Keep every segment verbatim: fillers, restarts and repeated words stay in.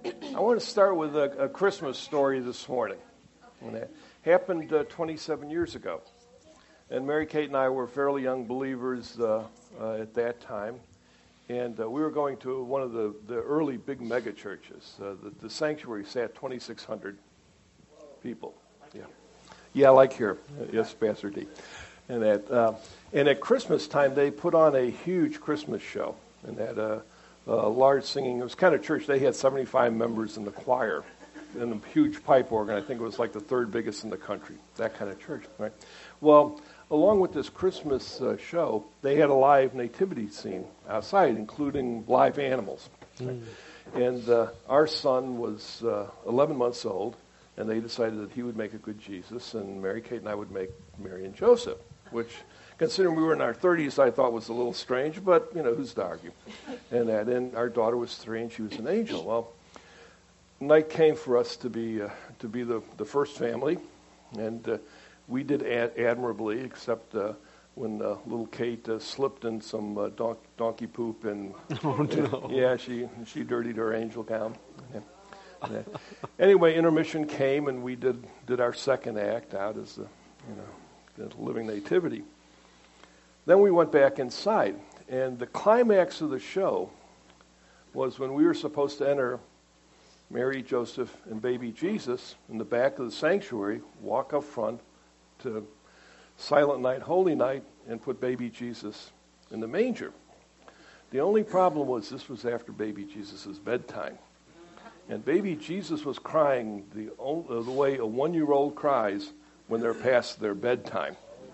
I want to start with a, a Christmas story this morning. And it happened uh, twenty-seven years ago. And Mary Kate and I were fairly young believers uh, uh, at that time. And uh, we were going to one of the, the early big mega churches. Uh, the, the sanctuary sat twenty-six hundred people. Yeah, yeah, like here. Yes, Pastor D. And at uh, and at Christmas time, they put on a huge Christmas show. And had a, a large singing. It was kind of church. They had seventy-five members in the choir and a huge pipe organ. I think it was like the third biggest in the country. That kind of church, right? Well, along with this Christmas uh, show, they had a live nativity scene outside, including live animals. Mm. And uh, our son was uh, eleven months old, and they decided that he would make a good Jesus, and Mary Kate and I would make Mary and Joseph, which, considering we were in our thirties, I thought was a little strange, but, you know, who's to argue? And that, and our daughter was three, and she was an angel. Well, night came for us to be uh, to be the, the first family, and uh, we did ad- admirably, except uh, when uh, little Kate uh, slipped in some uh, don- donkey poop, and oh, no. uh, yeah, she she dirtied her angel gown. Yeah. Yeah. Anyway, intermission came, and we did did our second act out as the you know the living nativity. Then we went back inside, and the climax of the show was when we were supposed to enter Mary, Joseph, and baby Jesus in the back of the sanctuary, walk up front to Silent Night, Holy Night, and put baby Jesus in the manger. The only problem was this was after baby Jesus' bedtime. And baby Jesus was crying the, uh, the way a one-year-old cries when they're past their bedtime.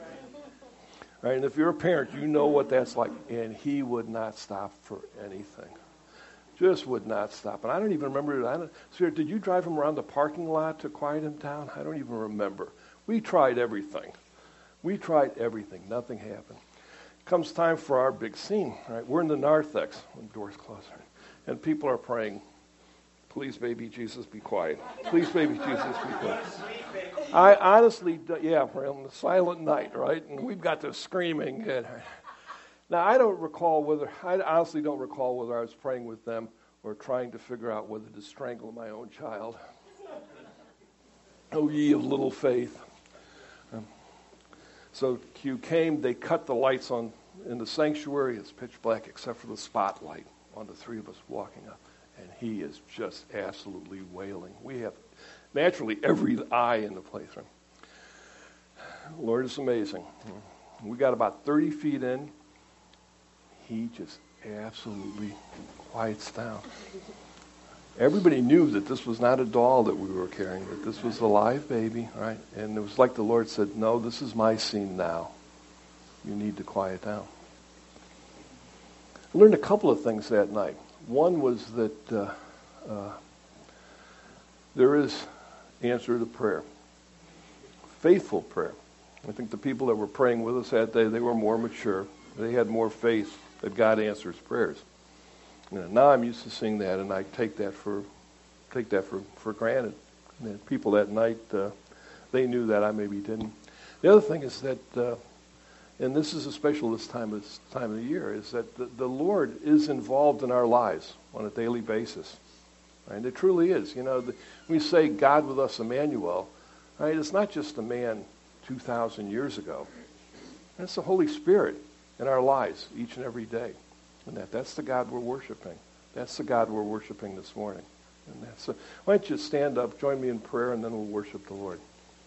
Right? And if you're a parent, you know what that's like. And he would not stop for anything. Just would not stop. And I don't even remember. I don't, Sir, did you drive him around the parking lot to quiet him down? I don't even remember. We tried everything. We tried everything. Nothing happened. Comes time for our big scene. Right? We're in the narthex when the doors close. Right? And people are praying, please, baby Jesus, be quiet. Please, baby Jesus, be quiet. I honestly, yeah, we're on the silent night, right? And we've got this screaming. And, now, I don't recall whether, I honestly don't recall whether I was praying with them or trying to figure out whether to strangle my own child. Oh, ye of little faith. Um, so Q came, they cut the lights on in the sanctuary. It's pitch black except for the spotlight on the three of us walking up. And he is just absolutely wailing. We have naturally every eye in the place. Right? Lord, it's amazing. We got about thirty feet in. He just absolutely quiets down. Everybody knew that this was not a doll that we were carrying, that this was a live baby, right? And it was like the Lord said, no, this is my scene now. You need to quiet down. I learned a couple of things that night. One was that uh, uh, there is answer to prayer. Faithful prayer. I think the people that were praying with us that day, they were more mature. They had more faith that God answers prayers. You know, now I'm used to seeing that, and I take that for take that for, for granted. And people that night, uh, they knew that, I maybe didn't. The other thing is that, uh, and this is especially this time of this time of the year, is that the, the Lord is involved in our lives on a daily basis. Right? And it truly is. You know, the, we say God with us, Emmanuel. Right? It's not just a man two thousand years ago. It's the Holy Spirit in our lives each and every day. And that, that's the God we're worshiping. That's the God we're worshiping this morning. And that's a, why don't you stand up, join me in prayer, and then we'll worship the Lord.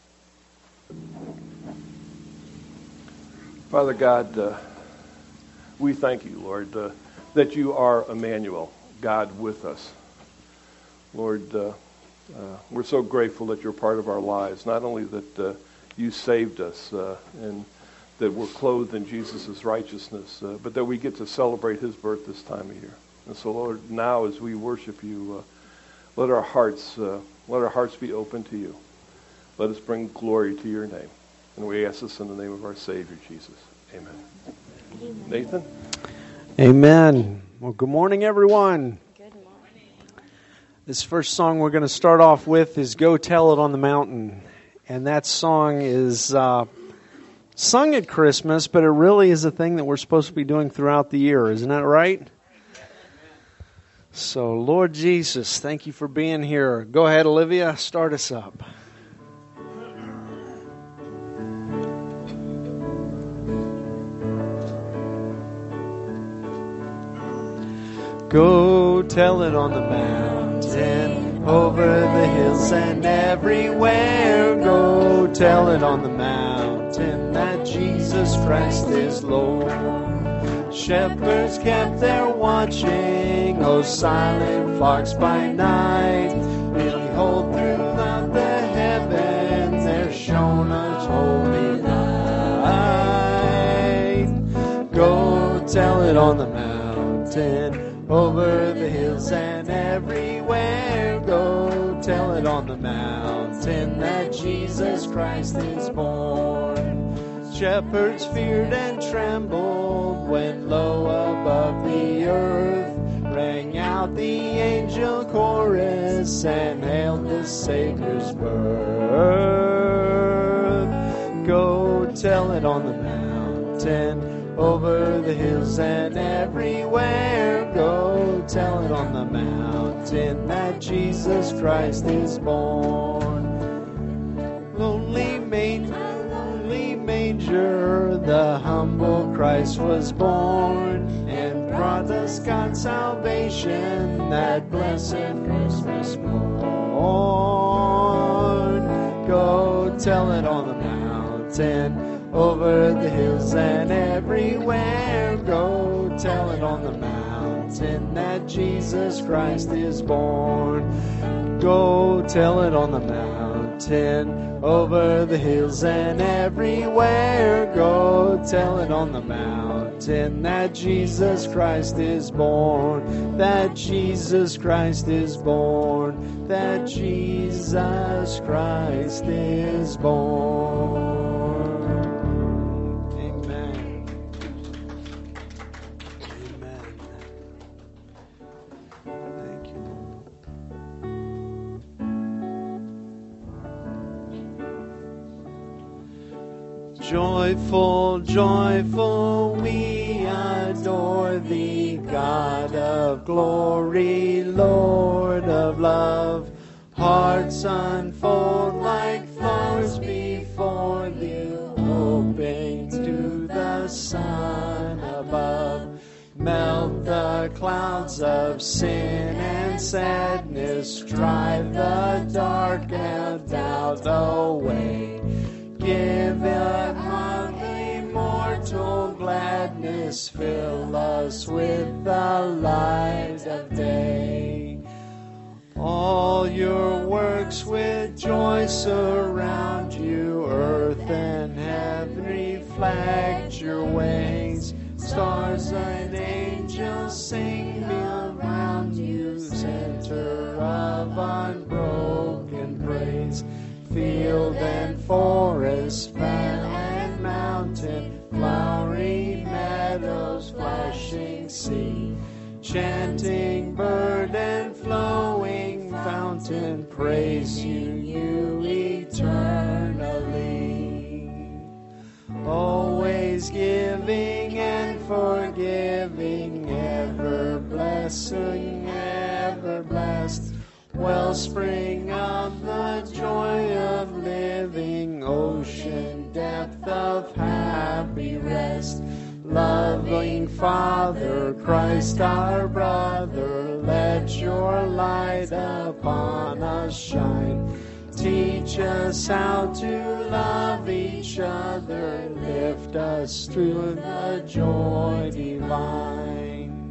Father God, uh, we thank you, Lord, uh, that you are Emmanuel, God with us. Lord, uh, uh, we're so grateful that you're part of our lives. Not only that uh, you saved us uh, and that we're clothed in Jesus' righteousness, uh, but that we get to celebrate his birth this time of year. And so, Lord, now as we worship you, uh, let our hearts uh, let our hearts be open to you. Let us bring glory to your name. And we ask this in the name of our Savior, Jesus. Amen. Amen. Nathan? Amen. Well, good morning, everyone. Good morning. This first song we're going to start off with is Go Tell It on the Mountain. And that song is uh, sung at Christmas, but it really is a thing that we're supposed to be doing throughout the year. Isn't that right? So, Lord Jesus, thank you for being here. Go ahead, Olivia, start us up. Go tell it on the mountain, over the hills and everywhere. Go tell it on the mountain that Jesus Christ is Lord. Shepherds kept their watching, oh silent flocks by night. Behold, throughout the heavens there shone a holy light. Go tell it on the mountain, over the hills and everywhere. Go tell it on the mountain that Jesus Christ is born. Shepherds feared and trembled when low above the earth rang out the angel chorus and hailed the Savior's birth. Go tell it on the mountain, over the hills and everywhere. Go tell it on the mountain that Jesus Christ is born. Lonely manger, lonely manger, the humble Christ was born and brought us God's salvation, that blessed Christmas morn. Go tell it on the mountain, over the hills and everywhere. Go tell it on the mountain that Jesus Christ is born. Go tell it on the mountain, over the hills and everywhere. Go tell it on the mountain that Jesus Christ is born. That Jesus Christ is born. That Jesus Christ is born. Joyful, joyful, we adore thee, God of glory, Lord of love. Hearts unfold like flowers before thee, hoping to the sun above. Melt the clouds of sin and sadness, drive the dark and doubt away. Give it immortal gladness, fill us with the light of day. All your works with joy surround you, earth and heaven reflect your ways. Stars and angels sing around you, center of unbroken praise. Field and forest, vale and mountain, flowery meadows, flashing sea, chanting bird and flowing fountain, praise you, you eternally. Always giving and forgiving, ever blessing, ever blessed. Wellspring of the joy of living, ocean depth of happy rest. Loving Father, Christ our brother, let your light upon us shine. Teach us how to love each other, lift us to the joy divine.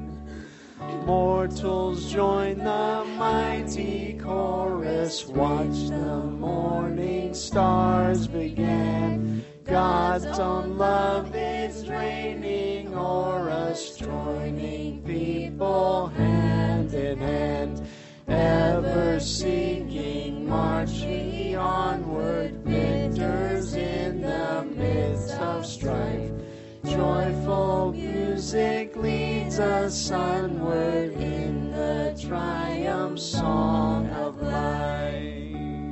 Mortals join the mighty chorus, watch the morning stars begin. God's own love is reigning o'er us, joining people hand in hand. Ever seeking, march ye onward, victors in the midst of strife. Joyful music leads us onward in the triumph song of life.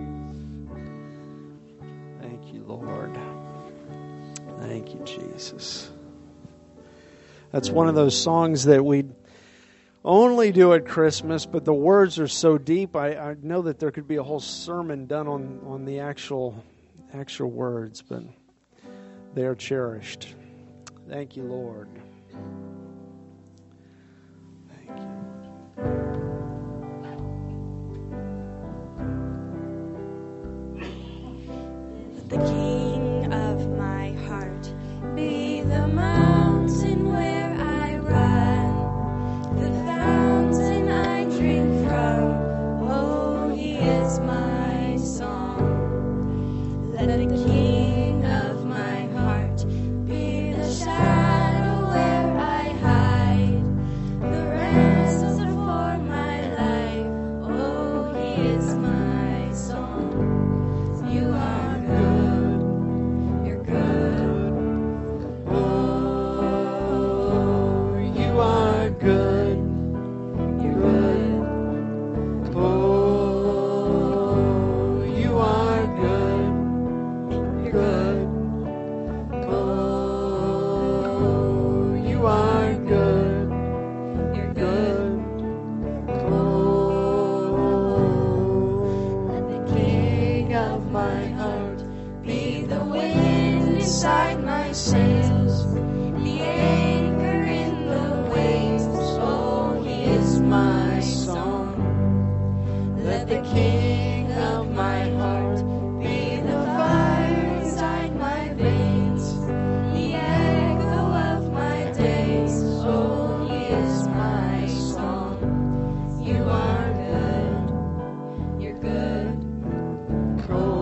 Thank you, Lord. Thank you, Jesus. That's one of those songs that we only do at Christmas, but the words are so deep. I, I know that there could be a whole sermon done on, on the actual actual words, but they are cherished. Thank you, Lord. Thank you. The King of my heart be the mountain where I run, the fountain I drink from. Oh, He is my song. Let the King of my heart be the shadow where I hide, the ransom for my life. Oh, He is my song. You are inside my sails, the anchor in the waves. Oh, He is my song. Let the King of my heart be the fire inside my veins, the echo of my days. Oh, He is my song. You are good, you're good. Oh,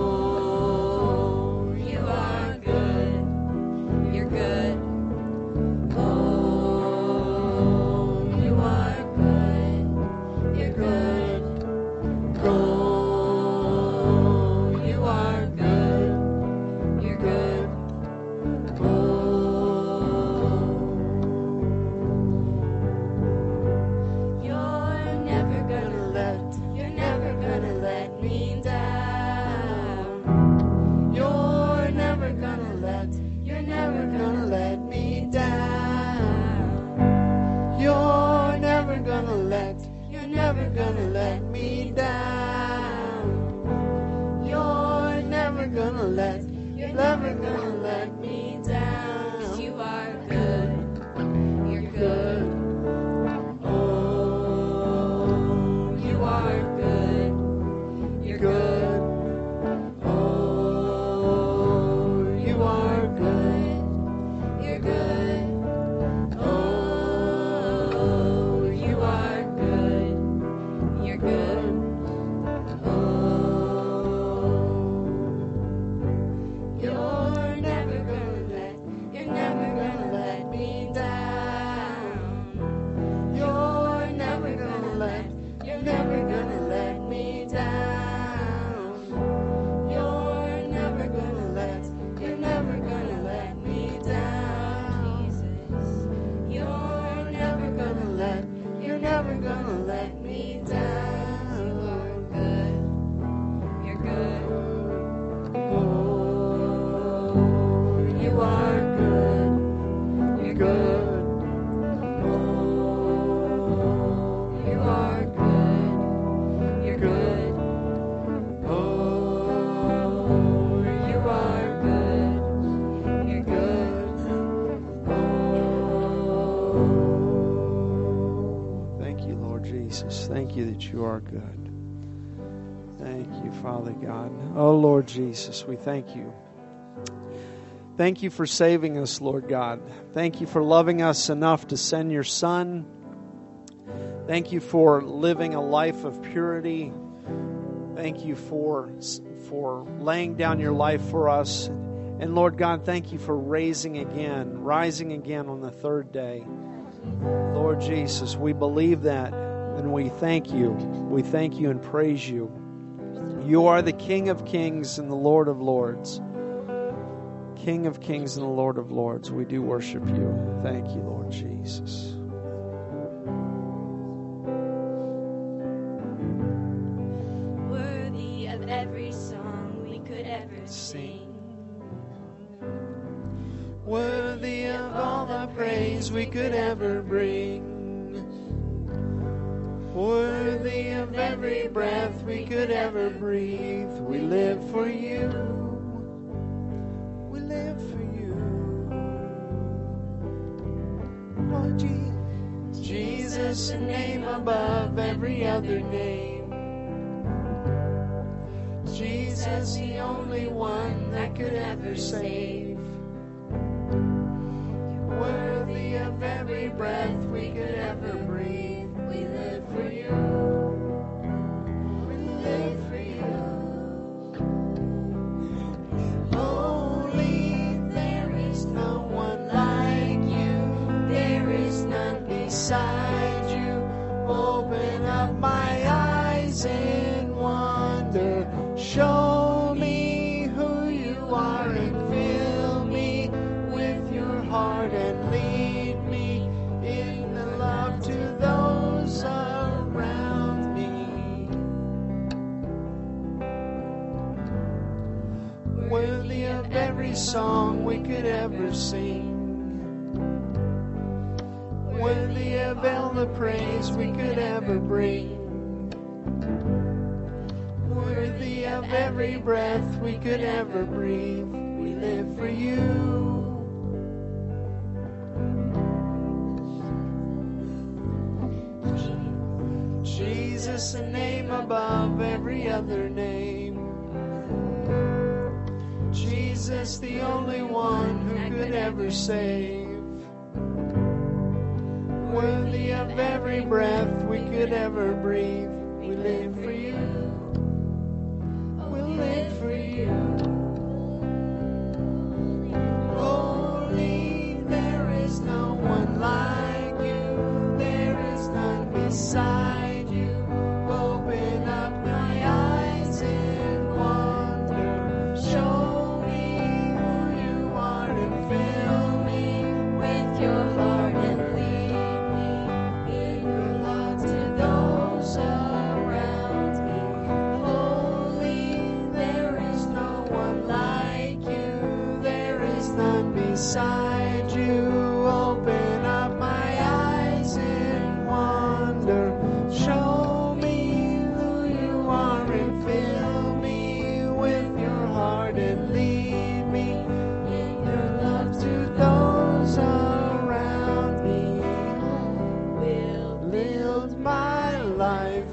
You are good. Thank you, Father God. Oh, Lord Jesus, we thank you. Thank you for saving us, Lord God. Thank you for loving us enough to send your Son. Thank you for living a life of purity. Thank you for, for laying down your life for us. And Lord God, thank you for raising again, rising again on the third day. Lord Jesus, we believe that. And we thank you. We thank you and praise you. You are the King of kings and the Lord of lords. King of kings and the Lord of lords. We do worship you. Thank you, Lord Jesus. Worthy of every song we could ever sing. Worthy of all the praise we could ever bring. breath we could ever breathe. We live for you. We live for you. Lord Jesus, Jesus, a name above every other name. Jesus, the only one that could ever save. Worthy of every breath we could ever breathe. We live for you. We live for you. Holy, there is no one like you. There is none beside you. Open up my eyes in wonder. Show me who you are and fill me with your heart and lead me in the love to those around me. Worthy of every song we could ever sing. Worthy of all the praise we could ever bring. Worthy of every breath we could ever breathe. We live for you. Jesus, a name above every other name. Jesus, the only one who could ever save. Worthy of every breath we could ever breathe. We live for you. We'll live for you. Holy, there is no one like you. There is none beside you. Open up my eyes in wonder. Show me who you are and fill me with your heart and lead me in your love to those around me. Holy, there is no one like you. There is none beside you. Open up my eyes in wonder. Show me who you are and fill me with your heart and lead me in your love to those around me. Will build my life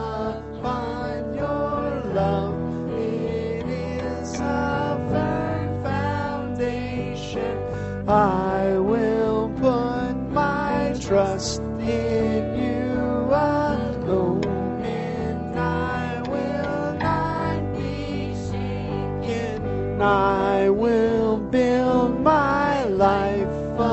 upon your love. It is a firm foundation. I will put my trust in you alone, and I will not be shaken. I will build my life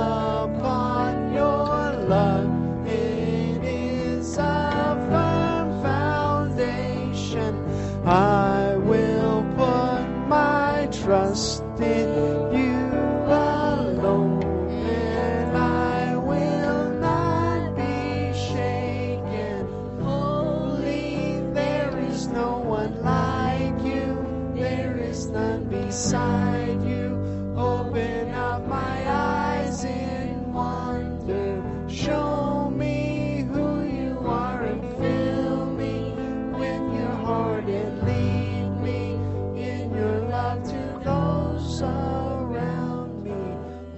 upon your love. It is a firm foundation. I will put my trust in you alone, and I will not be shaken. Holy, there is no one like you. There is none beside you. Open up my eyes in wonder. Show me who you are and fill me with your heart and lead me in your love to those around me.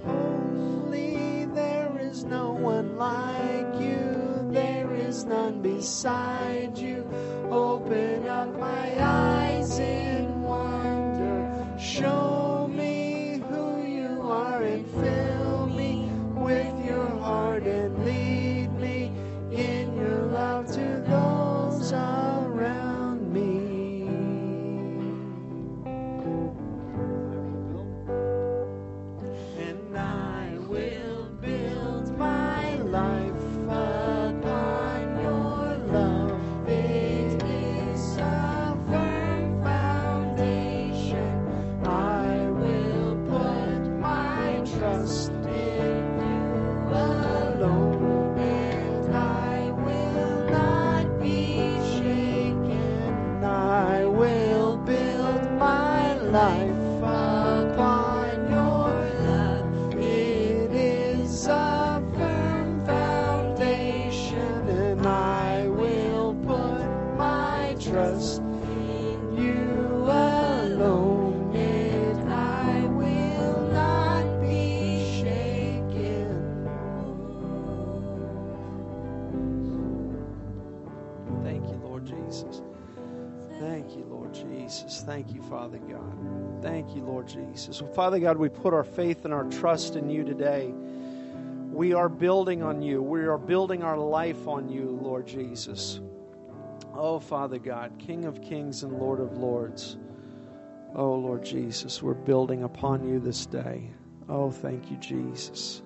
Holy, there is no one like you. There is none beside you. Open up my eyes in wonder. Show me who you are and fill me with your heart and lead me in your love to those around me. And I will build my life upon your love. It is a firm foundation. I will put my trust in you alone, and I will not be shaken. I will build my life upon your love. It is a firm foundation, and I will put my trust in you alone, and I will not be shaken. Thank you, Lord Jesus. Thank you, Lord Jesus. Thank you, Father God. Thank you, Lord Jesus. Well, Father God, we put our faith and our trust in you today. We are building on you. We are building our life on you, Lord Jesus. Oh, Father God, King of kings and Lord of lords. Oh, Lord Jesus, we're building upon you this day. Oh, thank you, Jesus.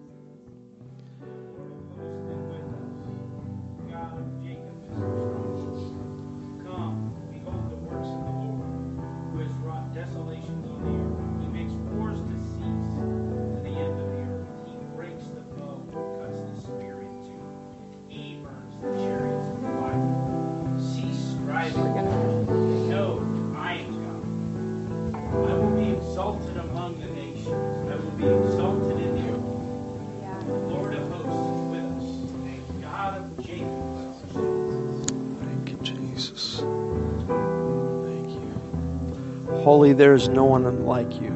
Holy, there is no one like you.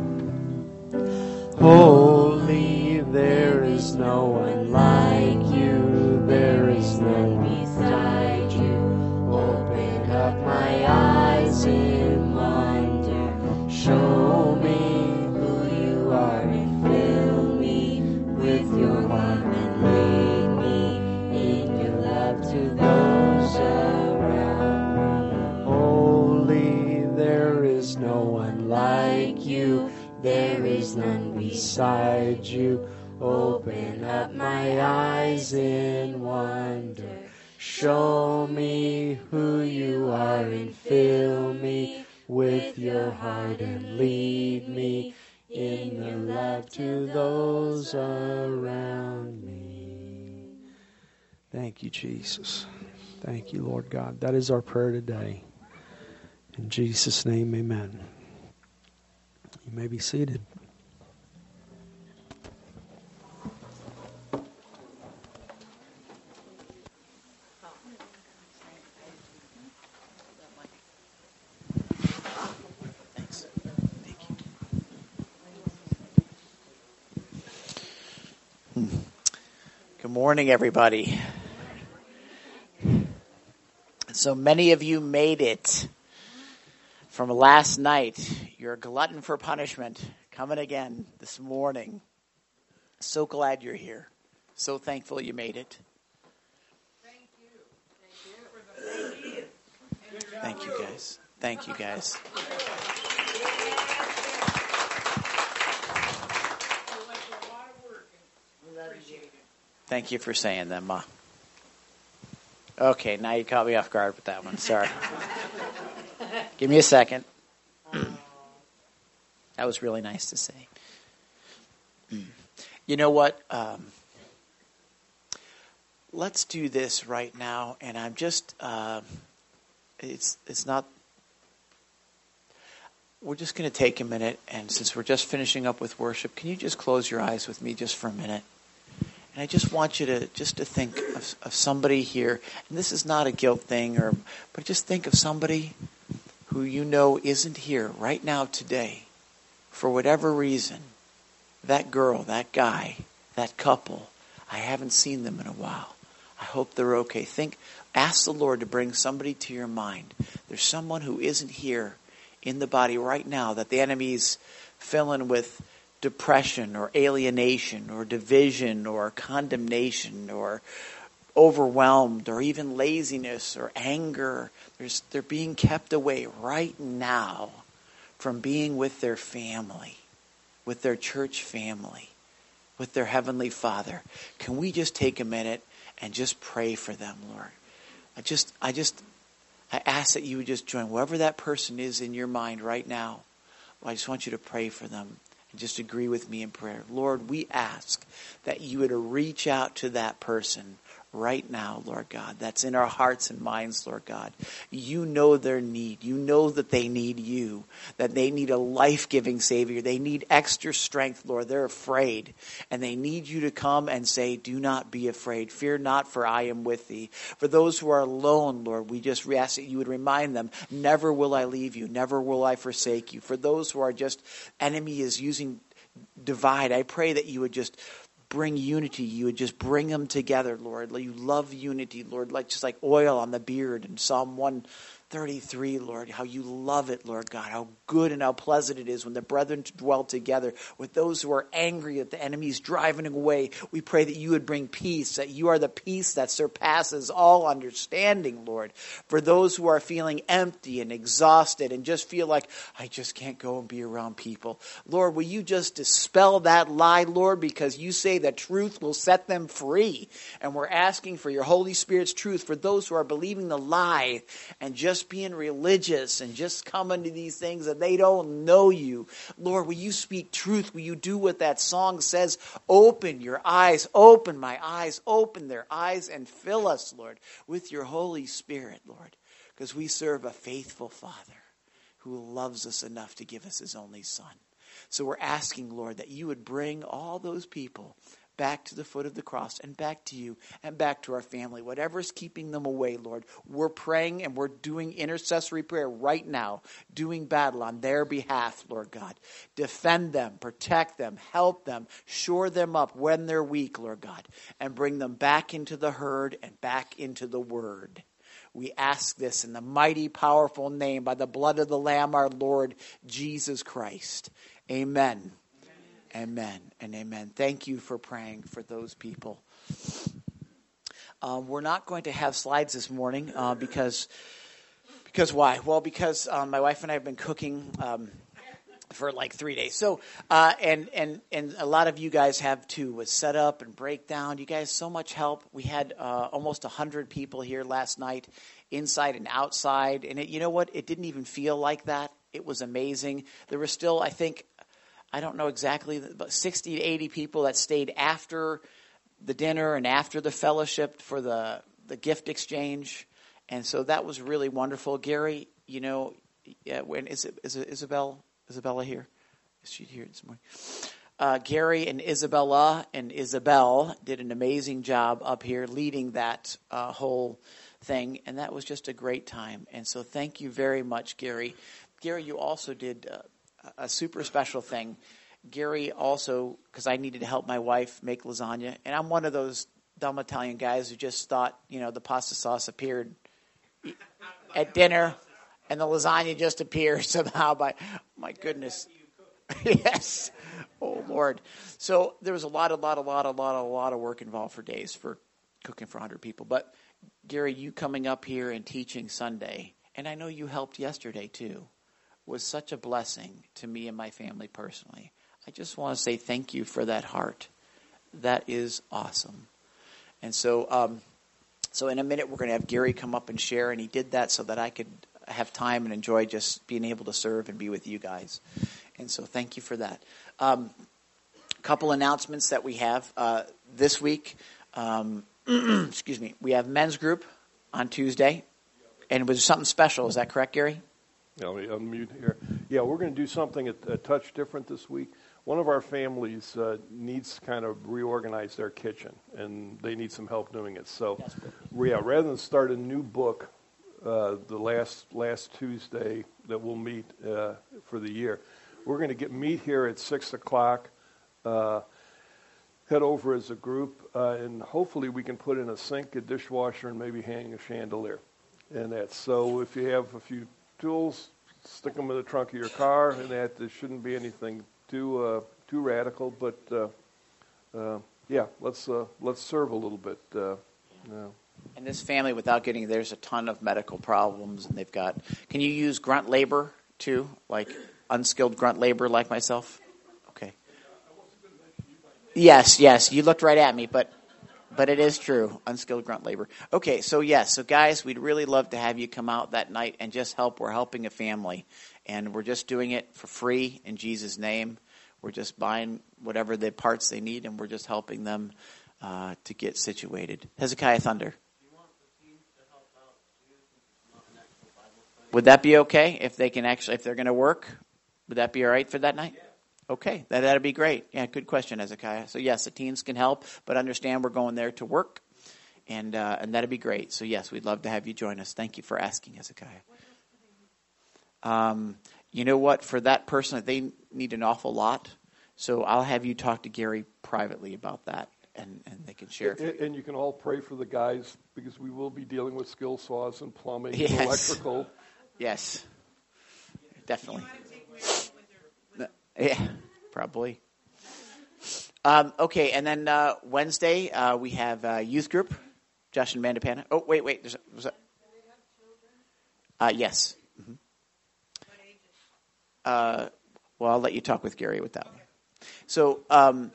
Holy, there is no one like you. There is none beside you. Open up my eyes in wonder. Show me who you are and fill me with your love and lead me in your love to those around me. Holy, there is no one like you. There is none beside you. Open up my eyes in wonder. Show me who you are and fill me with your heart and lead me in your love to those around me. Thank you, Jesus. Thank you, Lord God. That is our prayer today. In Jesus' name, amen. You may be seated. Thanks. Thank you. Good morning, everybody. So many of you made it from last night. You're a glutton for punishment. Coming again this morning. So glad you're here. So thankful you made it. Thank you. Thank you. Thank you, guys. Thank you, guys. Thank you for saying that, Ma. Okay, now you caught me off guard with that one. Sorry. Give me a second. That was really nice to say. You know what? Um, let's do this right now, and I'm just, uh, it's it's not, we're just going to take a minute, and since we're just finishing up with worship, can you just close your eyes with me just for a minute? And I just want you to just to think of, of somebody here, and this is not a guilt thing, or but just think of somebody who you know isn't here right now today, for whatever reason. That girl, that guy, that couple, I haven't seen them in a while. I hope they're okay. Think, ask the Lord to bring somebody to your mind. There's someone who isn't here in the body right now that the enemy's filling with depression or alienation or division or condemnation or overwhelmed or even laziness or anger. There's, they're being kept away right now from being with their family, with their church family, with their Heavenly Father. Can we just take a minute and just pray for them, Lord? I just, I just, I ask that you would just join whoever that person is in your mind right now. I just want you to pray for them and just agree with me in prayer. Lord, we ask that you would reach out to that person right now, Lord God, that's in our hearts and minds, Lord God. You know their need. You know that they need you, that they need a life-giving Savior. They need extra strength, Lord. They're afraid, and they need you to come and say, do not be afraid. Fear not, for I am with thee. For those who are alone, Lord, we just ask that you would remind them, never will I leave you, never will I forsake you. For those who are just, enemy is using divide, I pray that you would just bring unity. You would just bring them together, Lord. You love unity, Lord, like just like oil on the beard in Psalm one thirty-three, Lord, how you love it, Lord God, how good and how pleasant it is when the brethren dwell together. With those who are angry that the enemy is driving away, we pray that you would bring peace, that you are the peace that surpasses all understanding, Lord. For those who are feeling empty and exhausted and just feel like, I just can't go and be around people, Lord, will you just dispel that lie, Lord, because you say that truth will set them free. And we're asking for your Holy Spirit's truth for those who are believing the lie and just being religious and just coming to these things that they don't know you. Lord, will you speak truth? Will you do what that song says? Open your eyes, open my eyes, open their eyes and fill us, Lord, with your Holy Spirit, Lord, because we serve a faithful Father who loves us enough to give us his only Son. So we're asking, Lord, that you would bring all those people back to the foot of the cross and back to you and back to our family. Whatever's keeping them away, Lord, we're praying and we're doing intercessory prayer right now, doing battle on their behalf, Lord God. Defend them, protect them, help them, shore them up when they're weak, Lord God, and bring them back into the herd and back into the word. We ask this in the mighty, powerful name, by the blood of the Lamb, our Lord Jesus Christ. Amen. Amen and amen. Thank you for praying for those people. Um, we're not going to have slides this morning uh, because, because why? Well, because um, my wife and I have been cooking um, for like three days. So, uh, and, and, and a lot of you guys have too, with setup and breakdown. You guys, so much help. We had uh, almost one hundred people here last night, inside and outside. And it, you know what? It didn't even feel like that. It was amazing. There were still, I think, I don't know exactly, but sixty to eighty people that stayed after the dinner and after the fellowship for the, the gift exchange. And so that was really wonderful. Gary, you know, yeah, when is it, is it Isabel, Isabella here? Is she here this morning? Uh, Gary and Isabella and Isabel did an amazing job up here leading that uh, whole thing. And that was just a great time. And so thank you very much, Gary. Gary, you also did uh, a super special thing. Gary also, because I needed to help my wife make lasagna, and I'm one of those dumb Italian guys who just thought, you know, the pasta sauce appeared at dinner, and the lasagna just appeared somehow. By my goodness, yes, oh Lord. So there was a lot, a lot, a lot, a lot, a lot of work involved for days for cooking for one hundred people. But Gary, you coming up here and teaching Sunday, and I know you helped yesterday too, was such a blessing to me and my family personally. I just want to say thank you for that heart. That is awesome. And so um, so in a minute we're going to have Gary come up and share, and he did that so that I could have time and enjoy just being able to serve and be with you guys. And so thank you for that. Um, a couple announcements that we have uh, this week. Um, excuse me. We have men's group on Tuesday, and it was something special. Is that correct, Gary? Let me unmute here. Yeah, we're going to do something a, a touch different this week. One of our families uh, needs to kind of reorganize their kitchen, and they need some help doing it. So, yeah, rather than start a new book uh, the last last Tuesday that we'll meet uh, for the year, we're going to get meet here at six o'clock. Uh, head over as a group, uh, and hopefully we can put in a sink, a dishwasher, and maybe hang a chandelier. And that's so. If you have a few tools, stick them in the trunk of your car, and that there shouldn't be anything too uh, too radical. But uh, uh, yeah, let's uh, let's serve a little bit. Uh, yeah. And this family, without getting, there's a ton of medical problems, and they've got. Can you use grunt labor too, like unskilled grunt labor, like myself? Okay. Yes, yes, you looked right at me, but. But it is true, unskilled grunt labor. Okay, so yes, so guys, we'd really love to have you come out that night and just help. We're helping a family, and we're just doing it for free in Jesus' name. We're just buying whatever the parts they need, and we're just helping them uh, to get situated. Hezekiah Thunder. Would that be okay if they can actually, if they're going to work? Would that be all right for that night? Okay, that that'd be great. Yeah, good question, Hezekiah. So yes, the teens can help, but understand we're going there to work, and uh, and that'd be great. So yes, we'd love to have you join us. Thank you for asking, Hezekiah. Um, you know what? For that person, they need an awful lot. So I'll have you talk to Gary privately about that, and, and they can share. And, and you can all pray for the guys because we will be dealing with skill saws and plumbing Yes. and electrical. Yes, definitely. Yeah, probably. Um, okay, and then uh, Wednesday uh, we have uh, youth group, Josh and Amanda Panda. Oh, wait, wait. There's a, was that? Uh, yes. Mm-hmm. Uh, well, I'll let you talk with Gary with that one. So, um,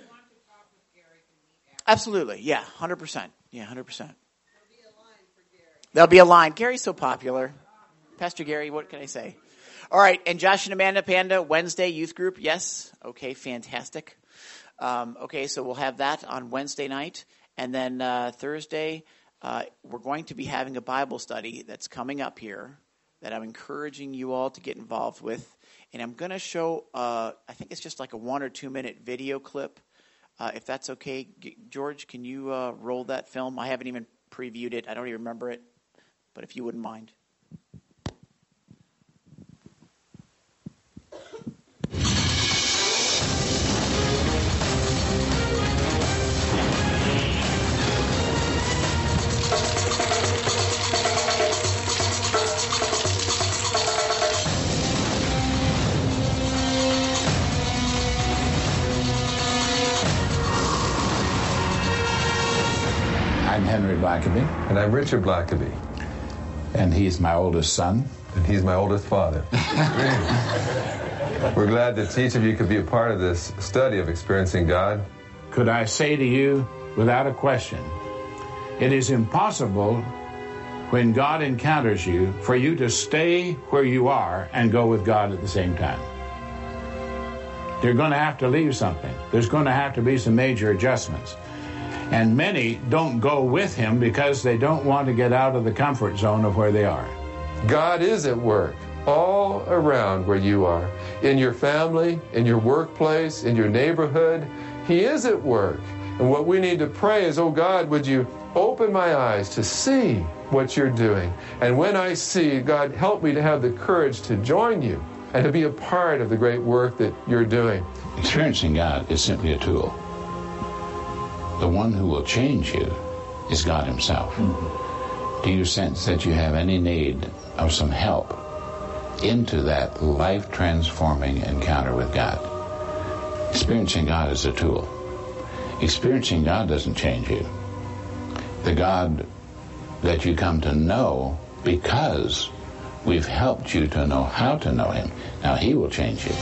absolutely, yeah, one hundred percent. Yeah, one hundred percent. There'll be a line. Gary's so popular. Pastor Gary, what can I say? All right, and Josh and Amanda Panda, Wednesday youth group, yes. Okay, fantastic. Um, okay, so we'll have that on Wednesday night. And then uh, Thursday, uh, we're going to be having a Bible study that's coming up here that I'm encouraging you all to get involved with. And I'm going to show, uh, I think it's just like a one or two minute video clip. Uh, if that's okay, G- George, can you uh, roll that film? I haven't even previewed it. I don't even remember it. But if you wouldn't mind. I'm Henry Blackaby. And I'm Richard Blackaby. And he's my oldest son. And he's my oldest father. We're glad that each of you could be a part of this study of experiencing God. Could I say to you, without a question, it is impossible when God encounters you for you to stay where you are and go with God at the same time. You're going to have to leave something. There's going to have to be some major adjustments. And many don't go with him because they don't want to get out of the comfort zone of where they are. God is at work all around where you are. In your family, in your workplace, in your neighborhood. He is at work. And what we need to pray is, oh God, would you open my eyes to see what you're doing? And when I see, God, help me to have the courage to join you and to be a part of the great work that you're doing. Experiencing God is simply a tool. The one who will change you is God himself. Mm-hmm. Do you sense that you have any need of some help into that life-transforming encounter with God? Experiencing God is a tool. Experiencing God doesn't change you. The God that you come to know because we've helped you to know how to know him. Now he will change you.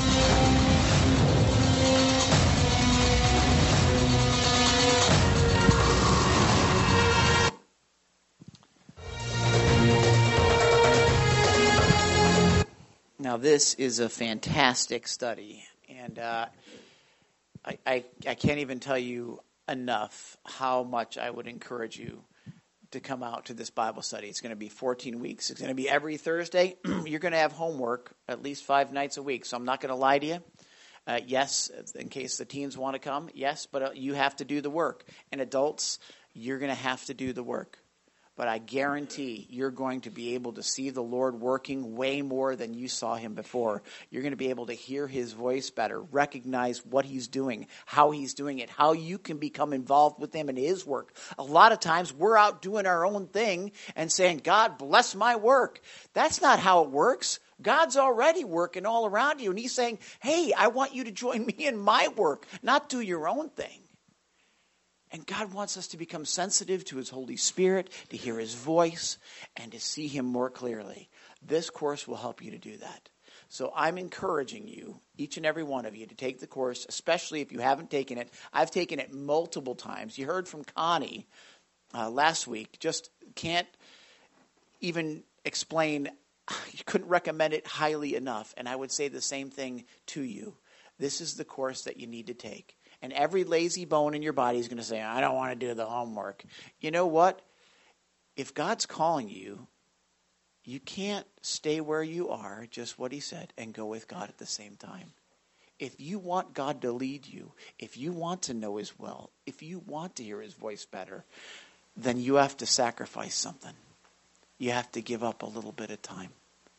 Now, this is a fantastic study, and uh, I, I, I can't even tell you enough how much I would encourage you to come out to this Bible study. It's going to be fourteen weeks. It's going to be every Thursday. You're going to have homework at least five nights a week, so I'm not going to lie to you. Uh, yes, in case the teens want to come, yes, but uh, you have to do the work. And adults, you're going to have to do the work. But I guarantee you're going to be able to see the Lord working way more than you saw him before. You're going to be able to hear his voice better, recognize what he's doing, how he's doing it, how you can become involved with him in his work. A lot of times we're out doing our own thing and saying, God, bless my work. That's not how it works. God's already working all around you. And he's saying, hey, I want you to join me in my work, not do your own thing. And God wants us to become sensitive to his Holy Spirit, to hear his voice, and to see him more clearly. This course will help you to do that. So I'm encouraging you, each and every one of you, to take the course, especially if you haven't taken it. I've taken it multiple times. You heard from Connie uh, last week. Just can't even explain. You couldn't recommend it highly enough. And I would say the same thing to you. This is the course that you need to take. And every lazy bone in your body is going to say, I don't want to do the homework. You know what? If God's calling you, you can't stay where you are, just what he said, and go with God at the same time. If you want God to lead you, if you want to know his will, if you want to hear his voice better, then you have to sacrifice something. You have to give up a little bit of time.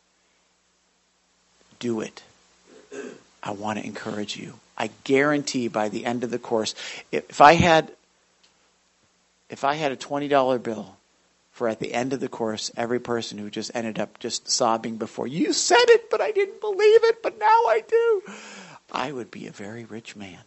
Do it. I want to encourage you. I guarantee by the end of the course, if I had if I had a twenty dollar bill for at the end of the course, every person who just ended up just sobbing before, you said it, but I didn't believe it, but now I do, I would be a very rich man.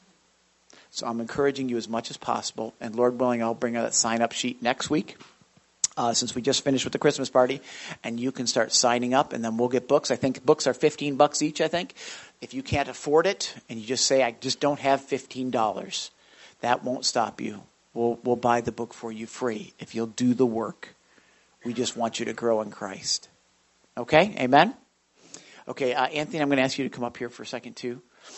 So I'm encouraging you as much as possible, and Lord willing, I'll bring out that sign-up sheet next week. Uh, since we just finished with the Christmas party, and you can start signing up, and then we'll get books. I think books are fifteen bucks each, I think. If you can't afford it, and you just say, I just don't have fifteen dollars, that won't stop you. We'll, we'll buy the book for you free if you'll do the work. We just want you to grow in Christ. Okay? Amen? Okay, uh, Anthony, I'm going to ask you to come up here for a second, too.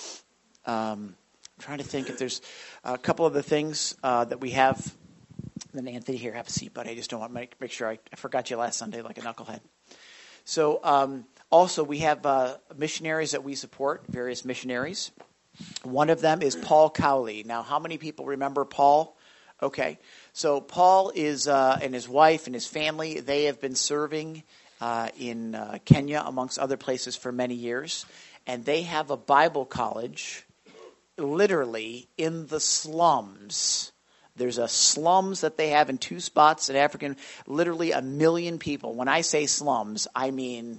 Um, I'm trying to think if there's a couple of the things uh, that we have. Then Anthony, here, have a seat, buddy. I just don't want to make, make sure I, I forgot you last Sunday like a knucklehead. So um, also we have uh, missionaries that we support, various missionaries. One of them is Paul Cowley. Now, how many people remember Paul? Okay. So Paul is uh, and his wife and his family, they have been serving uh, in uh, Kenya, amongst other places, for many years. And they have a Bible college literally in the slums. There's a slums that they have in two spots in Africa, literally a million people. When I say slums, I mean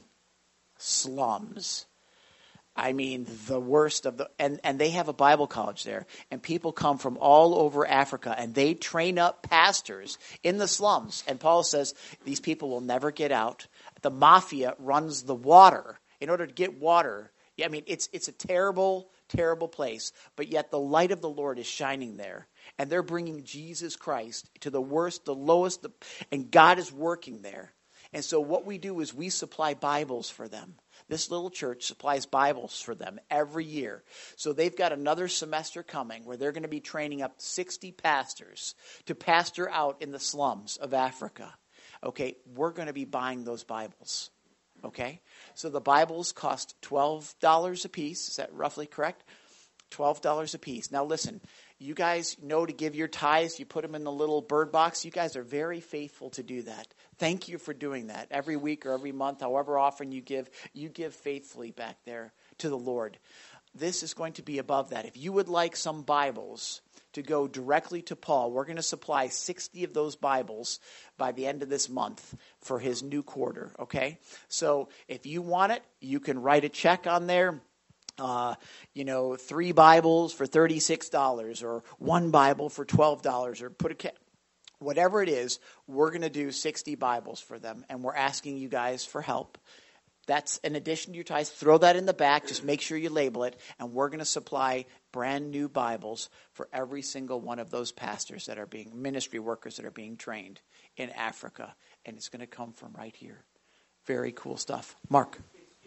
slums. I mean the worst of the, and, and they have a Bible college there. And people come from all over Africa, and they train up pastors in the slums. And Paul says these people will never get out. The mafia runs the water. In order to get water, I mean, it's it's a terrible, terrible place. But yet the light of the Lord is shining there. And they're bringing Jesus Christ to the worst, the lowest, the, and God is working there. And so what we do is we supply Bibles for them. This little church supplies Bibles for them every year. So they've got another semester coming where they're going to be training up sixty pastors to pastor out in the slums of Africa. Okay, we're going to be buying those Bibles. Okay, so the Bibles cost twelve dollars a piece. Is that roughly correct? twelve dollars a piece. Now listen, you guys know to give your tithes. You put them in the little bird box. You guys are very faithful to do that. Thank you for doing that. Every week or every month, however often you give, you give faithfully back there to the Lord. This is going to be above that. If you would like some Bibles to go directly to Paul, we're going to supply sixty of those Bibles by the end of this month for his new quarter, okay? So if you want it, you can write a check on there. Uh, you know, three Bibles for thirty-six dollars, or one Bible for twelve dollars, or put a ca- whatever it is, we're going to do sixty Bibles for them, and we're asking you guys for help. That's in addition to your tithes. Throw that in the back. Just make sure you label it, and we're going to supply brand new Bibles for every single one of those pastors that are being, ministry workers that are being trained in Africa, and it's going to come from right here. Very cool stuff. Mark.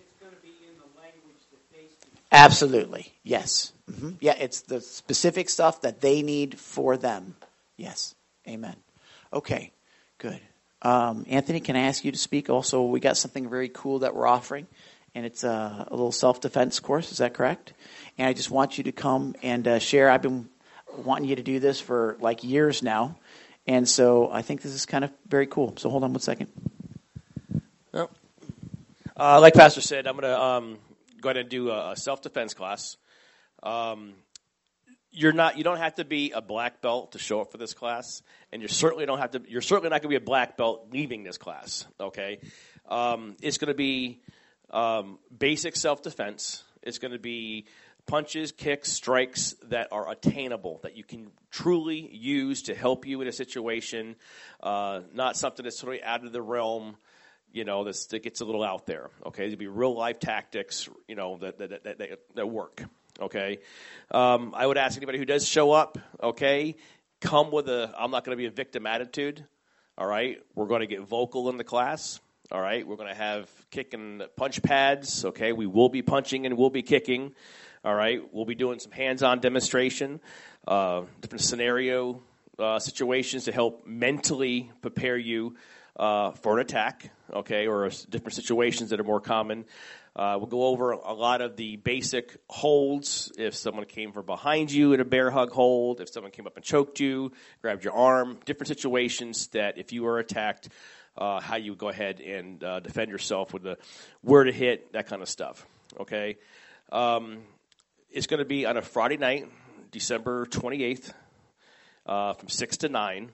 Absolutely, yes. Mm-hmm. Yeah, it's the specific stuff that they need for them. Yes, amen. Okay, good. Um, Anthony, can I ask you to speak? Also, we got something very cool that we're offering, and it's a, a little self-defense course. Is that correct? And I just want you to come and uh, share. I've been wanting you to do this for like years now, and so I think this is kind of very cool. So hold on one second. Well, uh, like Pastor said, I'm going to... Um, going to do a self-defense class. Um, you're not. You don't have to be a black belt to show up for this class, and you certainly don't have to. You're certainly not going to be a black belt leaving this class. Okay, um, it's going to be um, basic self-defense. It's going to be punches, kicks, strikes that are attainable, that you can truly use to help you in a situation. Uh, not something that's sort of out of the realm. You know, this, that gets a little out there, okay? There'll be real-life tactics, you know, that that, that, that, that work, okay? Um, I would ask anybody who does show up, okay, come with a, I'm not going to be a victim attitude, all right? We're going to get vocal in the class, all right? We're going to have kick and punch pads, okay? We will be punching and we'll be kicking. All right, we'll be doing some hands-on demonstration, uh, different scenario uh, situations to help mentally prepare you uh, for an attack, okay, or different situations that are more common. Uh, we'll go over a lot of the basic holds. If someone came from behind you in a bear hug hold, if someone came up and choked you, grabbed your arm, different situations that if you were attacked, uh, how you would go ahead and uh, defend yourself with the where to hit, that kind of stuff, okay? Um, it's going to be on a Friday night, December twenty-eighth, uh, from six to nine.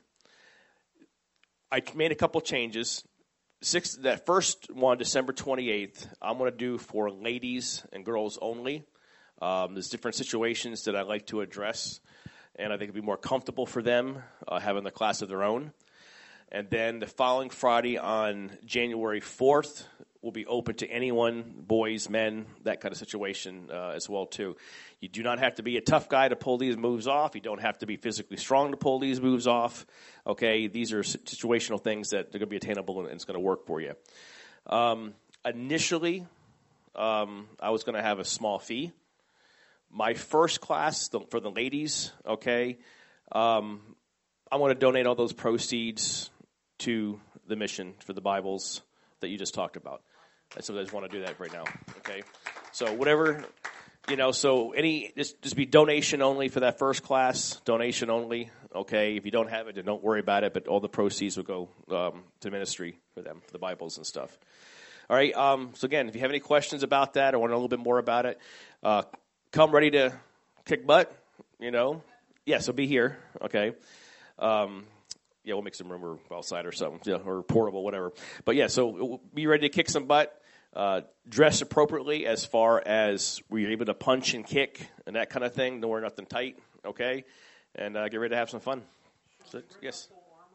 I made a couple changes. Six, that first one, December twenty-eighth, I'm going to do for ladies and girls only. Um, there's different situations that I like to address, and I think it'd be more comfortable for them uh, having the class of their own. And then the following Friday on January fourth will be open to anyone, boys, men, that kind of situation uh, as well, too. You do not have to be a tough guy to pull these moves off. You don't have to be physically strong to pull these moves off. Okay, these are situational things that are going to be attainable and it's going to work for you. Um, initially, um, I was going to have a small fee. My first class the, for the ladies, okay, um, I want to donate all those proceeds to the mission for the Bibles that you just talked about. So I just want to do that right now, okay? So whatever, you know, so any, just, just be donation only for that first class, donation only, okay? If you don't have it, then don't worry about it, but all the proceeds will go um, to ministry for them, for the Bibles and stuff. All right, um, so again, if you have any questions about that or want to know a little bit more about it, uh, come ready to kick butt, you know? Yeah, so be here, okay? Um Yeah, we'll make some room or outside or something, yeah, or portable, whatever. But yeah, so be ready to kick some butt. Uh, dress appropriately as far as we're able to punch and kick and that kind of thing. Don't wear nothing tight, okay? And uh, get ready to have some fun. So, yes.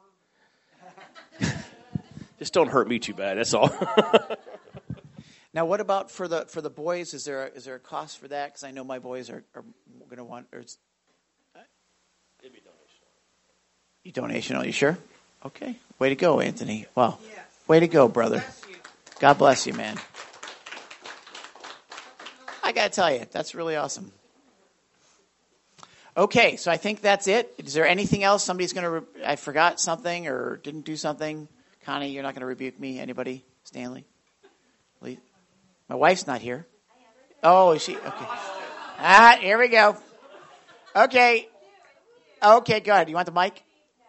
Just don't hurt me too bad. That's all. Now, what about for the for the boys? Is there a, is there a cost for that? Because I know my boys are, are going to want. Or it's, It'd be donation. You donation? Are you sure? Okay. Way to go, Anthony. Wow. Yes. Way to go, brother. Bless you. God bless you, man. I got to tell you, that's really awesome. Okay, so I think that's it. Is there anything else? Somebody's going to, re- I forgot something or didn't do something. Connie, you're not going to rebuke me? Anybody? Stanley? Lee? My wife's not here. Oh, is she? Okay. Ah, here we go. Okay. Okay, good. You want the mic?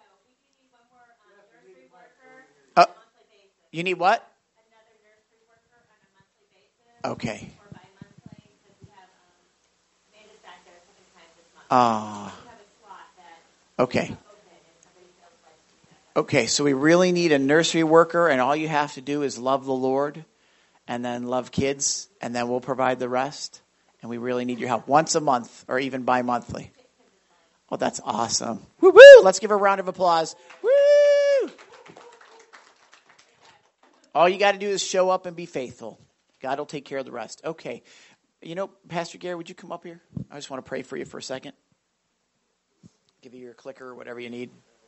Uh, you need what? Okay. Ah. Uh, okay. Okay, so we really need a nursery worker, and all you have to do is love the Lord, and then love kids, and then we'll provide the rest. And we really need your help once a month, or even bi-monthly. Oh, that's awesome. Woo woo! Let's give her a round of applause. Woo! All you got to do is show up and be faithful. God will take care of the rest. Okay. You know, Pastor Gary, would you come up here? I just want to pray for you for a second. Give you your clicker or whatever you need.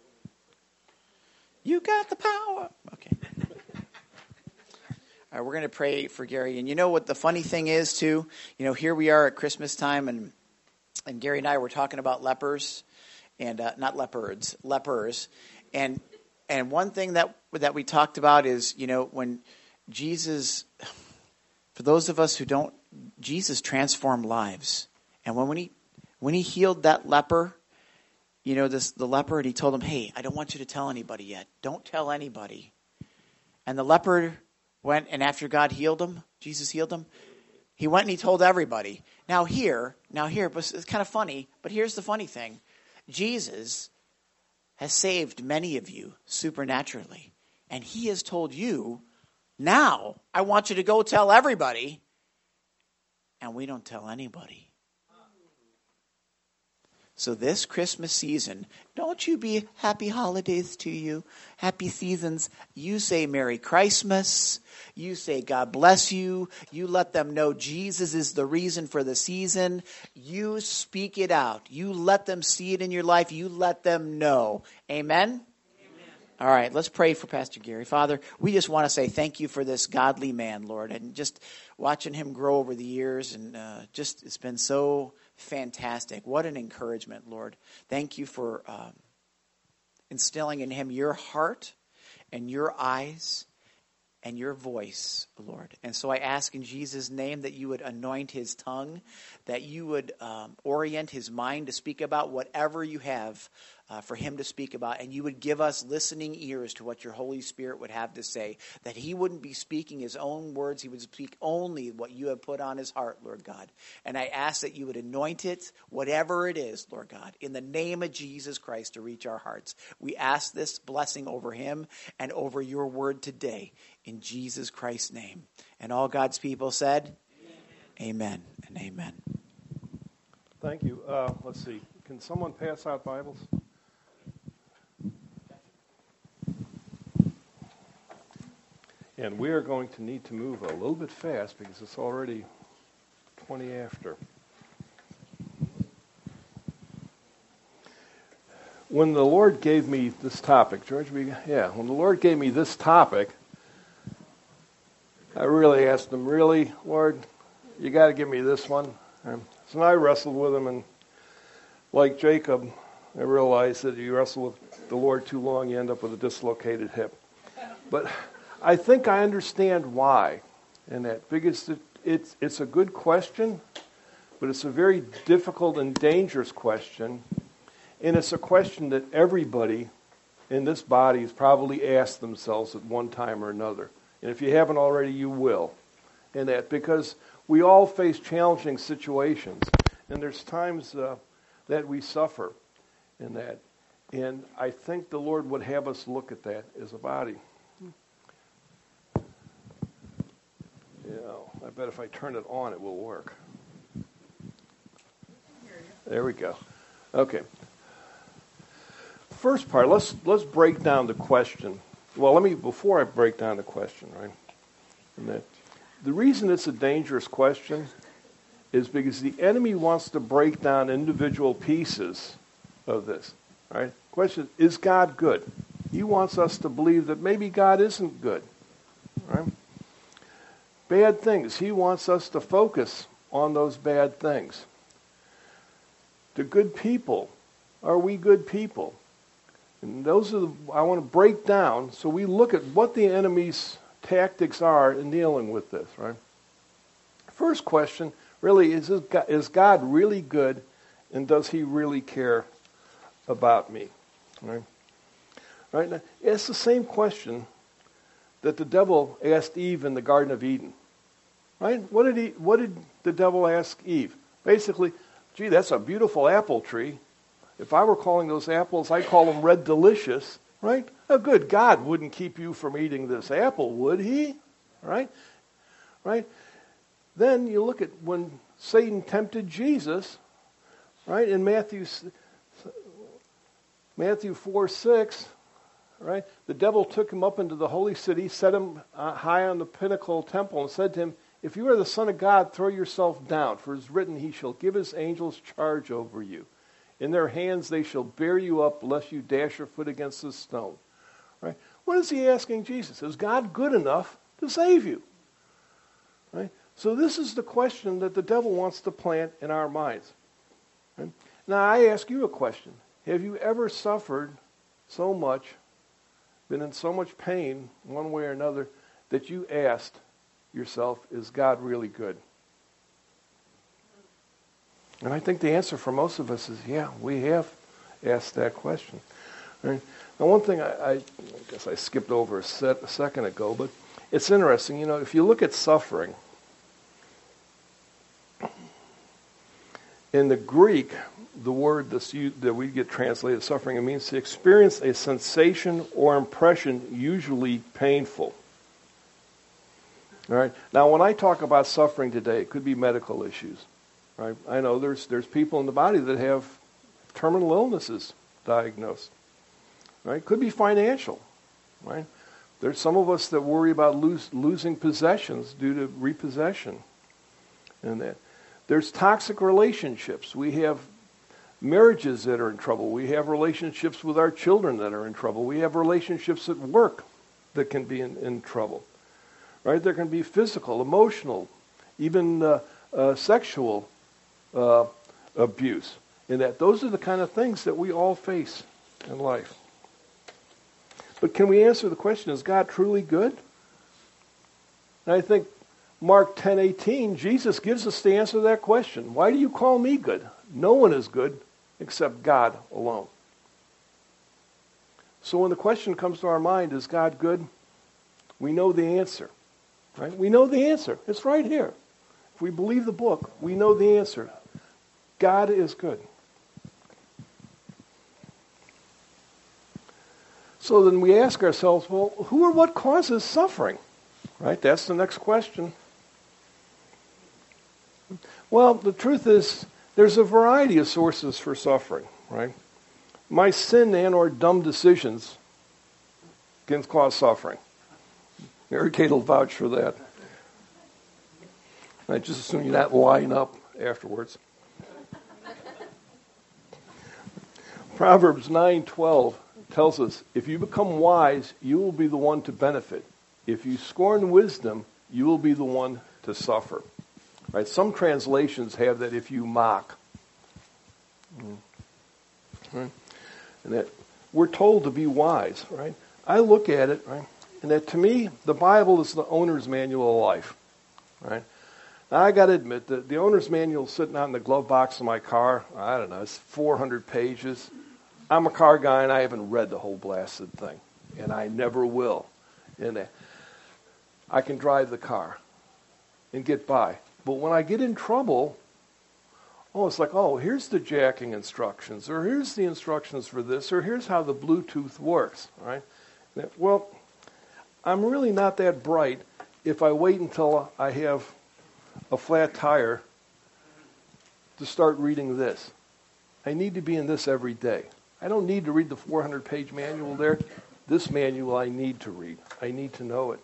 You got the power. Okay. All right, we're going to pray for Gary. And you know what the funny thing is, too? You know, here we are at Christmas time, and and Gary and I were talking about lepers, and uh, not leopards, lepers. And and one thing that that we talked about is, you know, when Jesus, for those of us who don't, Jesus transformed lives. And when, when he when he healed that leper, you know, this the leper, and he told him, hey, I don't want you to tell anybody yet. Don't tell anybody. And the leper went, and after God healed him, Jesus healed him, he went and he told everybody. Now here, now here, but it's kind of funny, but here's the funny thing. Jesus has saved many of you supernaturally. And he has told you, now I want you to go tell everybody. And we don't tell anybody. So this Christmas season, don't you be happy holidays to you, happy seasons. You say Merry Christmas. You say God bless you. You let them know Jesus is the reason for the season. You speak it out. You let them see it in your life. You let them know. Amen? Amen. All right, let's pray for Pastor Gary. Father, we just want to say thank you for this godly man, Lord, and just watching him grow over the years, and uh, just it's been so fantastic. What an encouragement, Lord. Thank you for um, instilling in him your heart and your eyes and your voice, Lord. And so I ask in Jesus' name that you would anoint his tongue, that you would um, orient his mind to speak about whatever you have uh, for him to speak about, and you would give us listening ears to what your Holy Spirit would have to say, that he wouldn't be speaking his own words, he would speak only what you have put on his heart, Lord God. And I ask that you would anoint it, whatever it is, Lord God, in the name of Jesus Christ to reach our hearts. We ask this blessing over him and over your word today, in Jesus Christ's name. And all God's people said, amen, amen and amen. Thank you. Uh, let's see. Can someone pass out Bibles? And we are going to need to move a little bit fast because it's already twenty after. When the Lord gave me this topic, George, we, yeah, when the Lord gave me this topic, I really asked him, really, Lord, you got to give me this one. Um, so I wrestled with him, and like Jacob, I realized that you wrestle with the Lord too long, you end up with a dislocated hip. But I think I understand why in that, because it, it's, it's a good question, but it's a very difficult and dangerous question, and it's a question that everybody in this body has probably asked themselves at one time or another. And if you haven't already, you will. And that because we all face challenging situations, and there's times uh, that we suffer in that. And I think the Lord would have us look at that as a body. You know, I bet if I turn it on, it will work. There we go. Okay. First part, let's let's break down the question. Well, let me, before I break down the question, right? And that, the reason it's a dangerous question is because the enemy wants to break down individual pieces of this, right? Question, is God good? He wants us to believe that maybe God isn't good, right? Bad things. He wants us to focus on those bad things. To good people, are we good people? And those are the, I want to break down so we look at what the enemy's tactics are in dealing with this, right? First question, really, is, this, is God really good, and does he really care about me? Right? Right? Now, it's the same question that the devil asked Eve in the Garden of Eden. Right? What did he? What did the devil ask Eve? Basically, gee, that's a beautiful apple tree. If I were calling those apples, I'd call them red delicious, right? A good God wouldn't keep you from eating this apple, would he? Right? Right? Then you look at when Satan tempted Jesus, right? In Matthew Matthew four six, right? The devil took him up into the holy city, set him uh, high on the pinnacle temple, and said to him, if you are the Son of God, throw yourself down, for it is written, he shall give his angels charge over you. In their hands they shall bear you up, lest you dash your foot against a stone. Right? What is he asking Jesus? Is God good enough to save you? Right? So this is the question that the devil wants to plant in our minds. Right? Now I ask you a question. Have you ever suffered so much, been in so much pain one way or another, that you asked yourself, is God really good? And I think the answer for most of us is, yeah, we have asked that question. Right? Now, one thing I, I, I guess I skipped over a, set, a second ago, but it's interesting. You know, if you look at suffering, in the Greek, the word that's used, that we get translated suffering, it means to experience a sensation or impression usually painful. All right. Now, when I talk about suffering today, it could be medical issues. Right? I know there's there's people in the body that have terminal illnesses diagnosed. Right? Could be financial. Right? There's some of us that worry about lose, losing possessions due to repossession. And that there's toxic relationships. We have marriages that are in trouble. We have relationships with our children that are in trouble. We have relationships at work that can be in, in trouble. Right? There can be physical, emotional, even uh, uh, sexual uh, abuse. And that those are the kind of things that we all face in life. But can we answer the question, is God truly good? And I think Mark ten eighteen, Jesus gives us the answer to that question. Why do you call me good? No one is good except God alone. So when the question comes to our mind, is God good? We know the answer. Right? We know the answer. It's right here. If we believe the book, we know the answer. God is good. So then we ask ourselves, well, who or what causes suffering? Right? That's the next question. Well, the truth is, there's a variety of sources for suffering, right? My sin and or dumb decisions can cause suffering. Mary Kate will vouch for that. I just assume you not line up afterwards. Proverbs nine twelve tells us, if you become wise, you will be the one to benefit. If you scorn wisdom, you will be the one to suffer. Right? Some translations have that if you mock. Right? And that we're told to be wise, right? I look at it, right? And that to me, the Bible is the owner's manual of life, right? Now, I got to admit that the owner's manual is sitting out in the glove box of my car. I don't know, it's four hundred pages. I'm a car guy and I haven't read the whole blasted thing, and I never will. And I can drive the car and get by. But when I get in trouble, oh, it's like, oh, here's the jacking instructions, or here's the instructions for this, or here's how the Bluetooth works, right? Well, I'm really not that bright if I wait until I have a flat tire to start reading this. I need to be in this every day. I don't need to read the four hundred page manual there. This manual I need to read. I need to know it.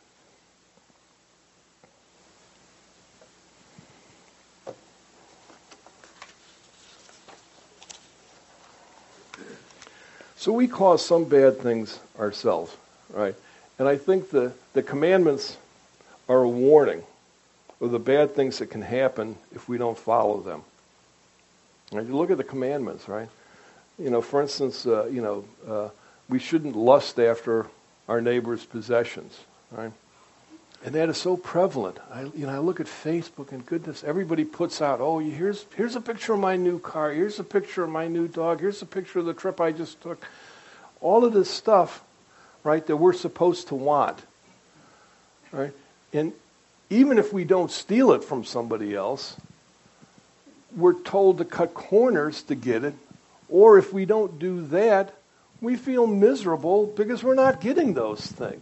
So we cause some bad things ourselves, right? And I think the, the commandments are a warning of the bad things that can happen if we don't follow them. Right? You look at the commandments, right? You know, for instance, uh, you know, uh, we shouldn't lust after our neighbor's possessions, right? And that is so prevalent. I, you know, I look at Facebook and goodness, everybody puts out, oh, here's here's a picture of my new car, here's a picture of my new dog, here's a picture of the trip I just took. All of this stuff, right, that we're supposed to want, right? And even if we don't steal it from somebody else, we're told to cut corners to get it. Or if we don't do that, we feel miserable because we're not getting those things.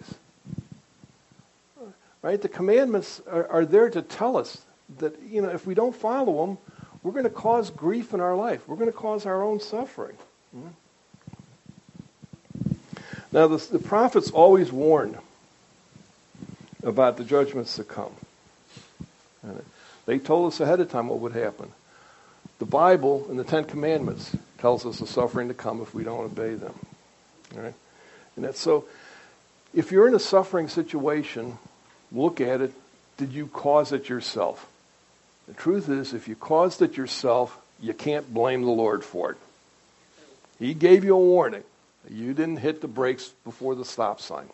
Right? The commandments are, are there to tell us that, you know, if we don't follow them, we're going to cause grief in our life. We're going to cause our own suffering. Mm-hmm. Now, the, the prophets always warned about the judgments to come. And they told us ahead of time what would happen. The Bible and the Ten Commandments tells us the suffering to come if we don't obey them. All right? And that's so, if you're in a suffering situation, look at it. Did you cause it yourself? The truth is, if you caused it yourself, you can't blame the Lord for it. He gave you a warning. You didn't hit the brakes before the stop sign.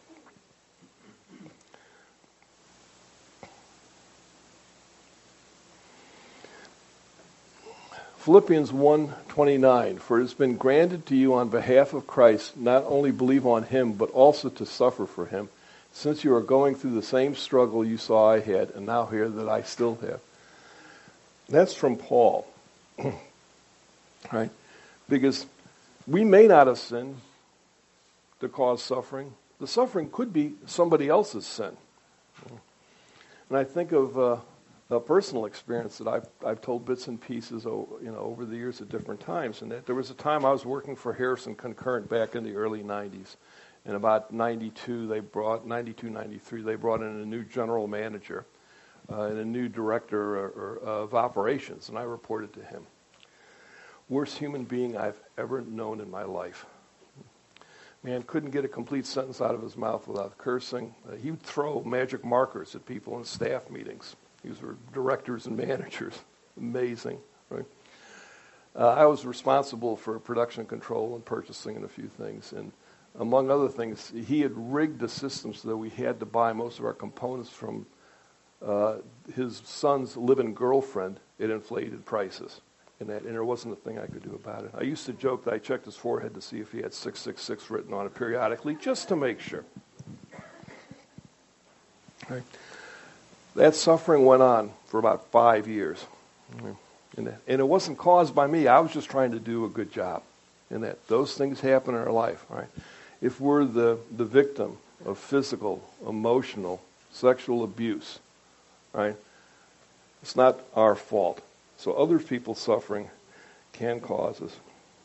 Philippians one twenty-nine, for it has been granted to you on behalf of Christ not only believe on him, but also to suffer for him, since you are going through the same struggle you saw I had, and now hear that I still have. That's from Paul. Right? Because we may not have sinned to cause suffering. The suffering could be somebody else's sin. And I think of uh, a personal experience that I've, I've told bits and pieces you know, over the years at different times. And that there was a time I was working for Harrison Concurrent back in the early nineties. In about ninety-two, they brought, ninety-two, ninety-three, they brought in a new general manager uh, and a new director or, or, of operations, and I reported to him. worst human being I've ever known in my life. Man couldn't get a complete sentence out of his mouth without cursing. Uh, he would throw magic markers at people in staff meetings. These were directors and managers. Amazing, right? Uh, I was responsible for production control and purchasing and a few things. And among other things, he had rigged the system so that we had to buy most of our components from uh, his son's live-in girlfriend at inflated prices. And, that, and there wasn't a thing I could do about it. I used to joke that I checked his forehead to see if he had six six six written on it periodically, just to make sure. Right. That suffering went on for about five years. And, that, and it wasn't caused by me. I was just trying to do a good job. And that those things happen in our life. Right? If we're the, the victim of physical, emotional, sexual abuse, right, it's not our fault. So other people's suffering can cause us.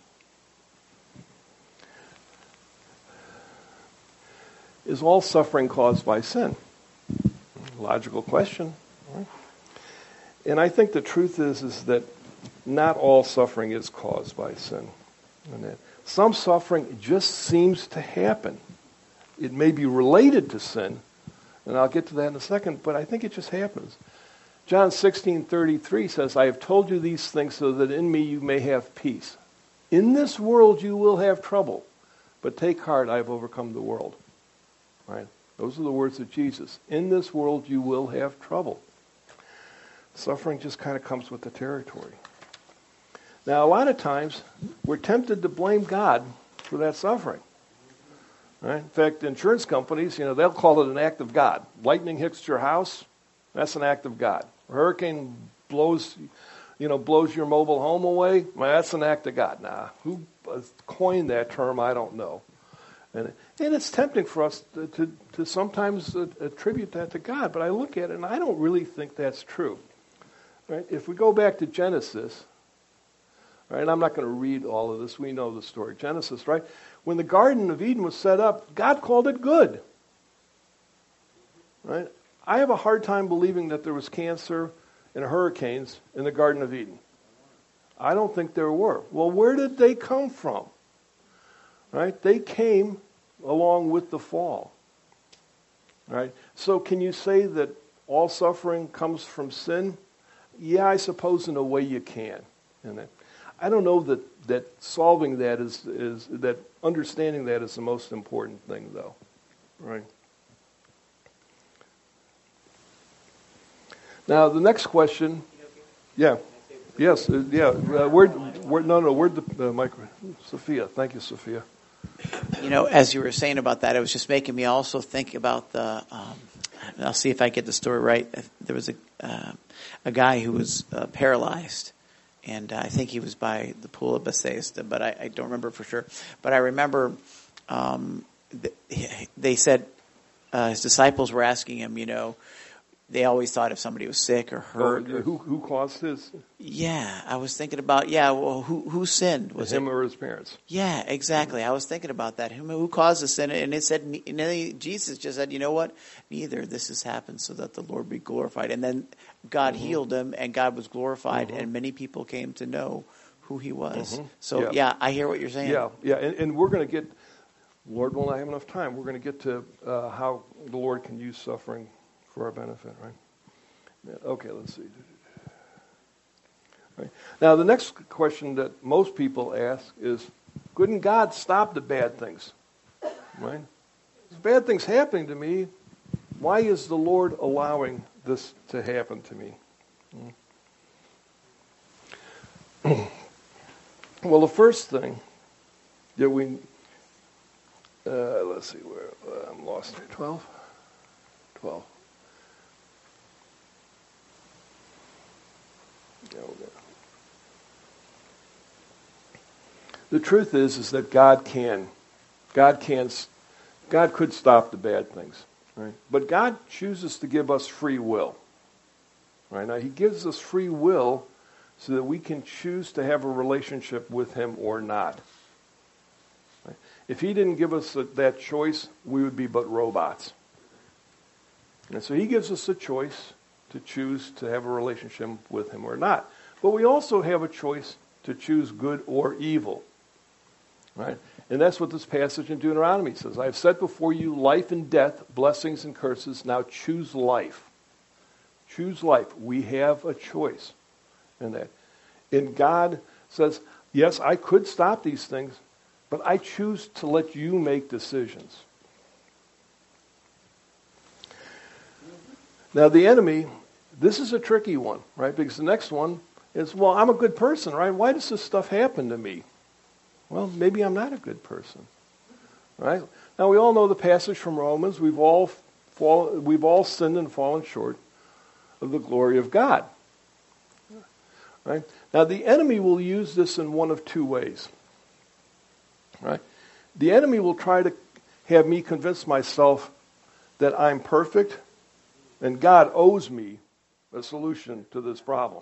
Is all suffering caused by sin? Logical question. Right? And I think the truth is, is that not all suffering is caused by sin. And that some suffering just seems to happen. It may be related to sin, and I'll get to that in a second, but I think it just happens. John sixteen thirty-three says, I have told you these things so that in me you may have peace. In this world you will have trouble, but take heart, I have overcome the world. Right? Those are the words of Jesus. In this world you will have trouble. Suffering just kind of comes with the territory. Now, a lot of times we're tempted to blame God for that suffering. Right? In fact, insurance companies, you know, they'll call it an act of God. Lightning hits your house, that's an act of God. A hurricane blows, you know, blows your mobile home away, well, that's an act of God. Nah, who coined that term, I don't know. And, and it's tempting for us to, to, to sometimes attribute that to God, but I look at it and I don't really think that's true. Right? If we go back to Genesis, right, I'm not going to read all of this, we know the story. Genesis, right? When the Garden of Eden was set up, God called it good. Right? I have a hard time believing that there was cancer and hurricanes in the Garden of Eden. I don't think there were. Well, where did they come from? Right? They came along with the fall. Right? So can you say that all suffering comes from sin? Yeah, I suppose in a way you can. And I don't know that, that solving that is, is that understanding that is the most important thing, though. Right? Now, the next question, yeah, yes, uh, yeah, uh, where, where, no, no, where'd the uh, micro, Sophia, thank you, Sophia. You know, as you were saying about that, it was just making me also think about the, um, I'll see if I get the story right. There was a, uh, a guy who was uh, paralyzed, and I think he was by the pool of Bethesda, but I, I don't remember for sure. But I remember um, th- they said uh, his disciples were asking him, you know, they always thought if somebody was sick or hurt. Oh, who who caused his? Yeah, I was thinking about, yeah, well, who who sinned? Was him it? or his parents? Yeah, exactly. I was thinking about that. Who, who caused the sin? And it said, and then Jesus just said, you know what? Neither. This has happened so that the Lord be glorified. And then God mm-hmm. healed him, and God was glorified, mm-hmm. and many people came to know who he was. Mm-hmm. So, yeah. yeah, I hear what you're saying. Yeah, yeah, and, and we're going to get, Lord will not have enough time, we're going to get to uh, how the Lord can use suffering for our benefit, right? Yeah, okay, let's see. Right. Now, the next question that most people ask is, couldn't God stop the bad things? Right? If bad things happening to me, why is the Lord allowing this to happen to me? Hmm. Well, the first thing that we, uh, let's see, where uh, I'm lost here, twelve? twelve. The truth is, is that God can, God can, God could stop the bad things, right? But God chooses to give us free will, right? Now, He gives us free will so that we can choose to have a relationship with Him or not. Right? If He didn't give us that choice, we would be but robots. And so He gives us a choice to choose to have a relationship with Him or not. But we also have a choice to choose good or evil. Right? And that's what this passage in Deuteronomy says. I have set before you life and death, blessings and curses. Now choose life. Choose life. We have a choice in that. And God says, yes, I could stop these things, but I choose to let you make decisions. Now the enemy, this is a tricky one, right? Because the next one is, well, I'm a good person, right? Why does this stuff happen to me? Well, maybe I'm not a good person, right? Now we all know the passage from Romans. We've all fall, we've all sinned and fallen short of the glory of God. Right? Now the enemy will use this in one of two ways. Right? The enemy will try to have me convince myself that I'm perfect and God owes me a solution to this problem.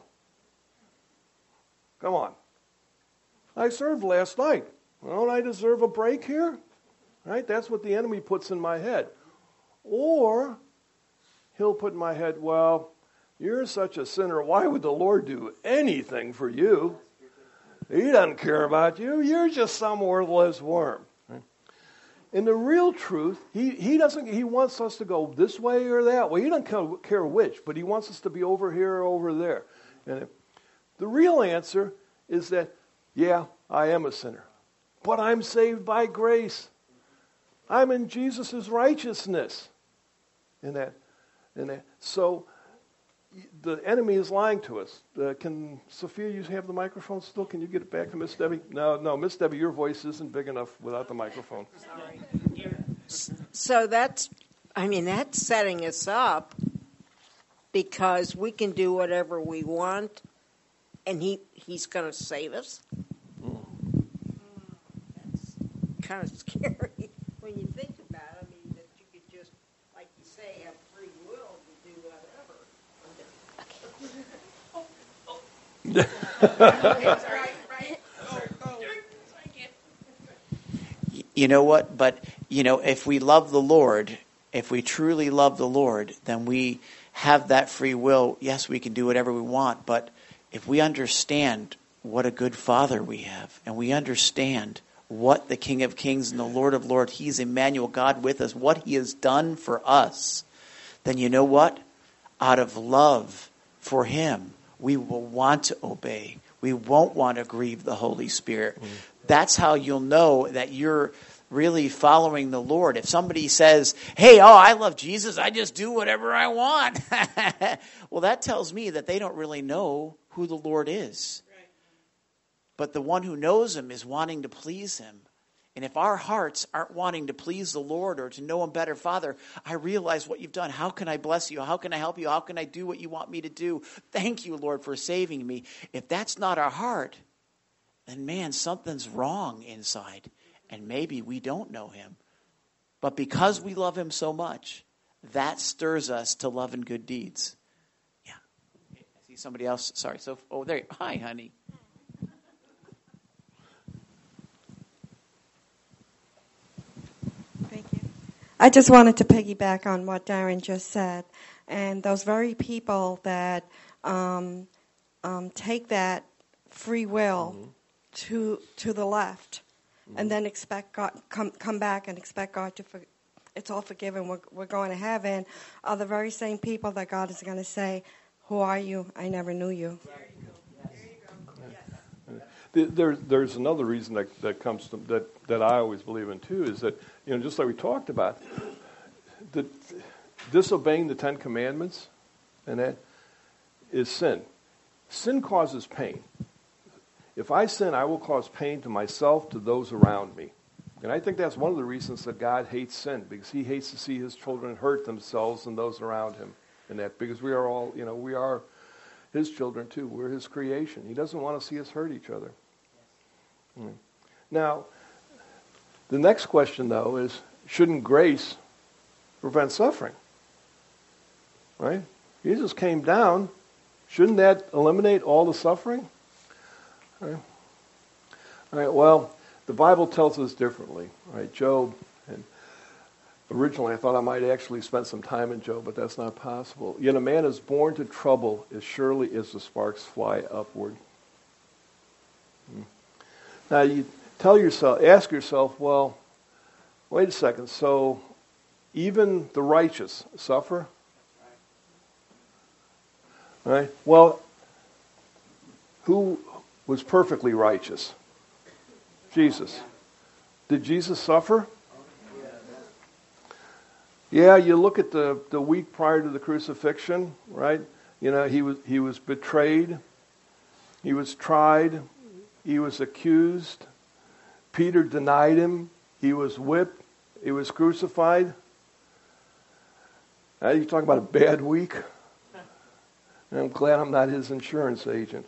Come on. I served last night. Don't I deserve a break here? Right? That's what the enemy puts in my head. Or he'll put in my head, well, you're such a sinner. Why would the Lord do anything for you? He doesn't care about you. You're just some worthless worm. Right? And the real truth, he, he doesn't. He wants us to go this way or that way. He doesn't care which, but he wants us to be over here or over there. And the real answer is that, yeah, I am a sinner, but I'm saved by grace. I'm in Jesus' righteousness. In that, in that. So the enemy is lying to us. Uh, can Sophia, you have the microphone still? Can you get it back to Miss Debbie? No, no, Miss Debbie, your voice isn't big enough without the microphone. Sorry. So that's, I mean, that's setting us up because we can do whatever we want, and he he's going to save us. Mm. That's kind of scary when you think about it. I mean, that you could just, like you say, have free will to do whatever. You know what? But, you know, if we love the Lord, if we truly love the Lord, then we have that free will. Yes, we can do whatever we want, but if we understand what a good Father we have, and we understand what the King of Kings and the Lord of Lords, He's Emmanuel, God with us, what He has done for us, then you know what? Out of love for Him, we will want to obey. We won't want to grieve the Holy Spirit. Mm. That's how you'll know that you're really following the Lord. If somebody says, hey, oh, I love Jesus, I just do whatever I want. Well, that tells me that they don't really know who the Lord is. Right. But the one who knows Him is wanting to please Him. And if our hearts aren't wanting to please the Lord or to know Him better, Father, I realize what You've done. How can I bless You? How can I help You? How can I do what You want me to do? Thank You, Lord, for saving me. If that's not our heart, then man, something's wrong inside. And maybe we don't know Him. But because we love Him so much, that stirs us to love and good deeds. Yeah. I see somebody else. Sorry. So, oh, there. Hi, honey. Thank you. I just wanted to piggyback on what Darren just said. And those very people that um, um, take that free will mm-hmm. to to the left mm-hmm. and then expect God come come back and expect God to for, it's all forgiven, we're, we're going to heaven, are the very same people that God is going to say, who are you? I never knew you. There you go. There you go. Yes. There, there's another reason that, that comes to, that, that I always believe in too, is that, you know, just like we talked about, that disobeying the Ten Commandments and that is sin. Sin causes pain. If I sin, I will cause pain to myself, to those around me. And I think that's one of the reasons that God hates sin, because He hates to see His children hurt themselves and those around Him. And that because we are all, you know, we are His children too. We're His creation. He doesn't want to see us hurt each other. Yes. Mm. Now, the next question, though, is shouldn't grace prevent suffering? Right? Jesus came down. Shouldn't that eliminate all the suffering? All right. All right, well, the Bible tells us differently. Right? Job, and originally I thought I might actually spend some time in Job, but that's not possible. Yet a man is born to trouble as surely as the sparks fly upward. Now you tell yourself, ask yourself, well, wait a second, so even the righteous suffer? Right? Well, who was perfectly righteous? Jesus. Did Jesus suffer? Yeah, you look at the, the week prior to the crucifixion, right? You know, he was he was betrayed, he was tried, he was accused, Peter denied him, he was whipped, he was crucified. Now you're talking about a bad week? And I'm glad I'm not his insurance agent.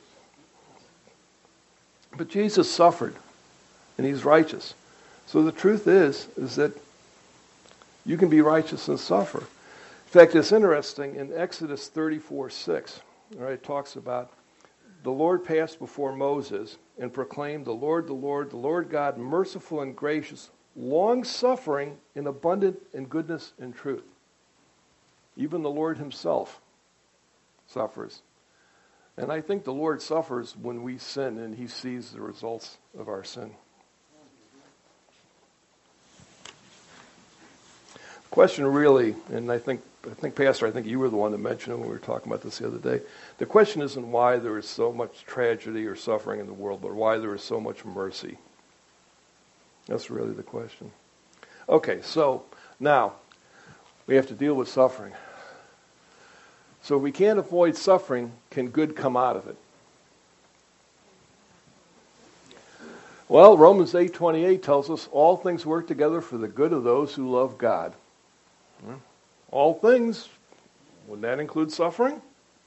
But Jesus suffered, and he's righteous. So the truth is, is that you can be righteous and suffer. In fact, it's interesting, in Exodus thirty-four six, right, it talks about, the Lord passed before Moses and proclaimed, the Lord, the Lord, the Lord God, merciful and gracious, long-suffering and abundant in goodness and truth. Even the Lord himself suffers. And I think the Lord suffers when we sin and he sees the results of our sin. Question really, and I think, I think, Pastor, I think you were the one that mentioned it when we were talking about this the other day. The question isn't why there is so much tragedy or suffering in the world, but why there is so much mercy. That's really the question. Okay, so now we have to deal with suffering. So if we can't avoid suffering, can good come out of it? Well, Romans eight twenty-eight tells us all things work together for the good of those who love God. All things, would that include suffering?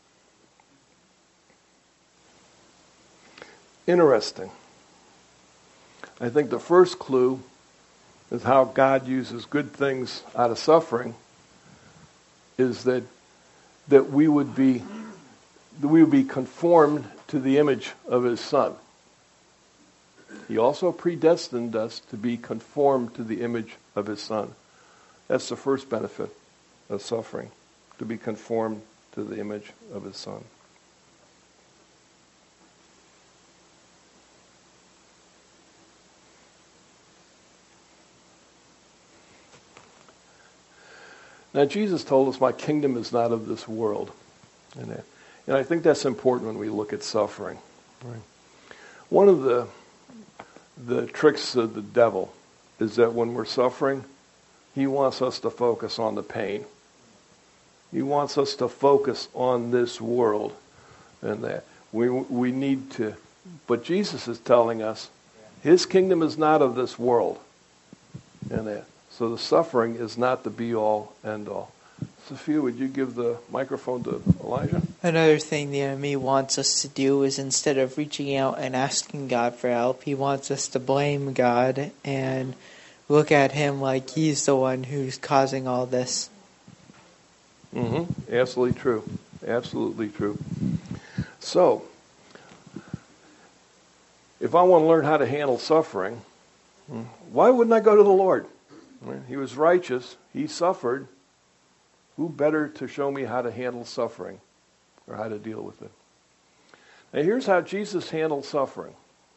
Interesting. I think the first clue is how God uses good things out of suffering is that that we would be that we would be conformed to the image of his Son. He also predestined us to be conformed to the image of his Son. That's the first benefit of suffering, to be conformed to the image of his Son. Now, Jesus told us, my kingdom is not of this world. And, and I think that's important when we look at suffering. Right? One of the, the tricks of the devil is that when we're suffering, he wants us to focus on the pain. He wants us to focus on this world. And that we we need to, but Jesus is telling us, his kingdom is not of this world. And that. So the suffering is not the be-all, end-all. Sophia, would you give the microphone to Elijah? Another thing the enemy wants us to do is instead of reaching out and asking God for help, he wants us to blame God and look at him like he's the one who's causing all this. Mm-hmm. Absolutely true. Absolutely true. So, if I want to learn how to handle suffering, why wouldn't I go to the Lord? He was righteous. He suffered. Who better to show me how to handle suffering or how to deal with it? Now, here's how Jesus handled suffering.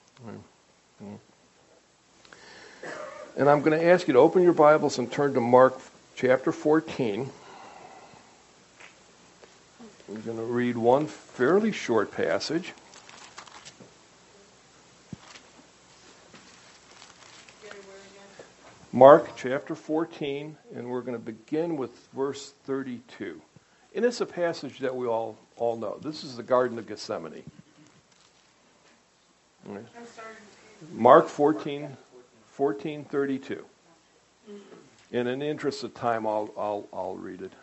And I'm going to ask you to open your Bibles and turn to Mark chapter fourteen. We're going to read one fairly short passage. Mark chapter fourteen, and we're going to begin with verse thirty-two. And it's a passage that we all, all know. This is the Garden of Gethsemane. Right. Mark fourteen, fourteen thirty-two. And in the interest of time, I'll, I'll, I'll read it.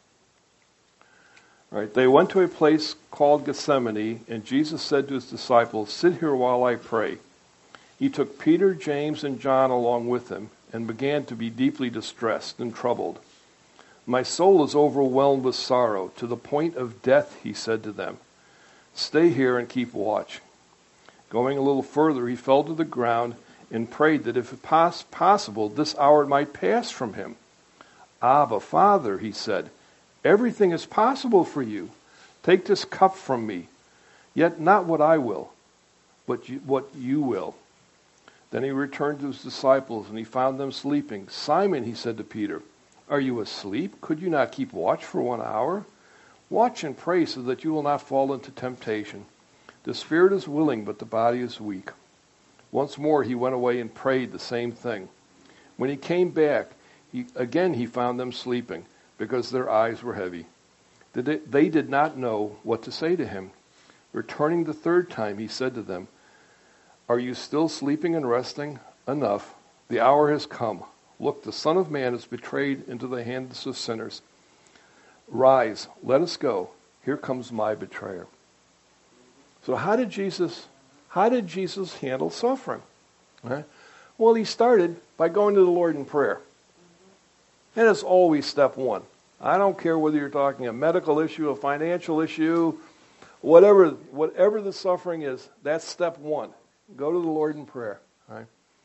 All right. They went to a place called Gethsemane, and Jesus said to his disciples, "Sit here while I pray." He took Peter, James, and John along with him, and began to be deeply distressed and troubled. "My soul is overwhelmed with sorrow, to the point of death," he said to them. "Stay here and keep watch." Going a little further, he fell to the ground and prayed that if pos- possible, this hour might pass from him. "Abba, Father," he said, "everything is possible for you. Take this cup from me, yet not what I will, but you, what you will. Then he returned to his disciples, and he found them sleeping. Simon, he said to Peter, are you asleep? Could you not keep watch for one hour? Watch and pray so that you will not fall into temptation. The spirit is willing, but the body is weak. Once more he went away and prayed the same thing. When he came back, he, again he found them sleeping, because their eyes were heavy. They did not know what to say to him. Returning the third time, he said to them, are you still sleeping and resting? Enough. The hour has come. Look, the Son of Man is betrayed into the hands of sinners. Rise, let us go. Here comes my betrayer. So how did Jesus, how did Jesus handle suffering? Right? Well, he started by going to the Lord in prayer. And it's always step one. I don't care whether you're talking a medical issue, a financial issue, whatever, whatever the suffering is, that's step one. Go to the Lord in prayer. Right?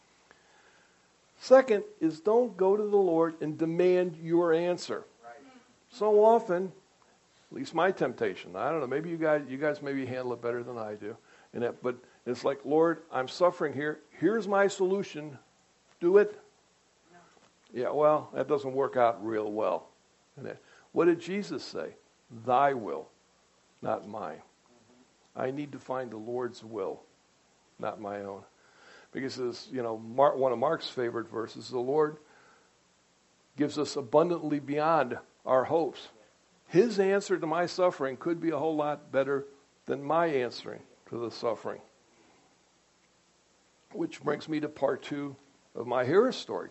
Second is don't go to the Lord and demand your answer. Right. So often, at least my temptation, I don't know, maybe you guys you guys maybe handle it better than I do. And that, but it's like, Lord, I'm suffering here. Here's my solution. Do it. No. Yeah, well, that doesn't work out real well. And that, what did Jesus say? Thy will, not mine. Mm-hmm. I need to find the Lord's will, not my own. Because, as, you know, Mark, one of Mark's favorite verses, the Lord gives us abundantly beyond our hopes. His answer to my suffering could be a whole lot better than my answering to the suffering. Which brings me to part two of my hero story.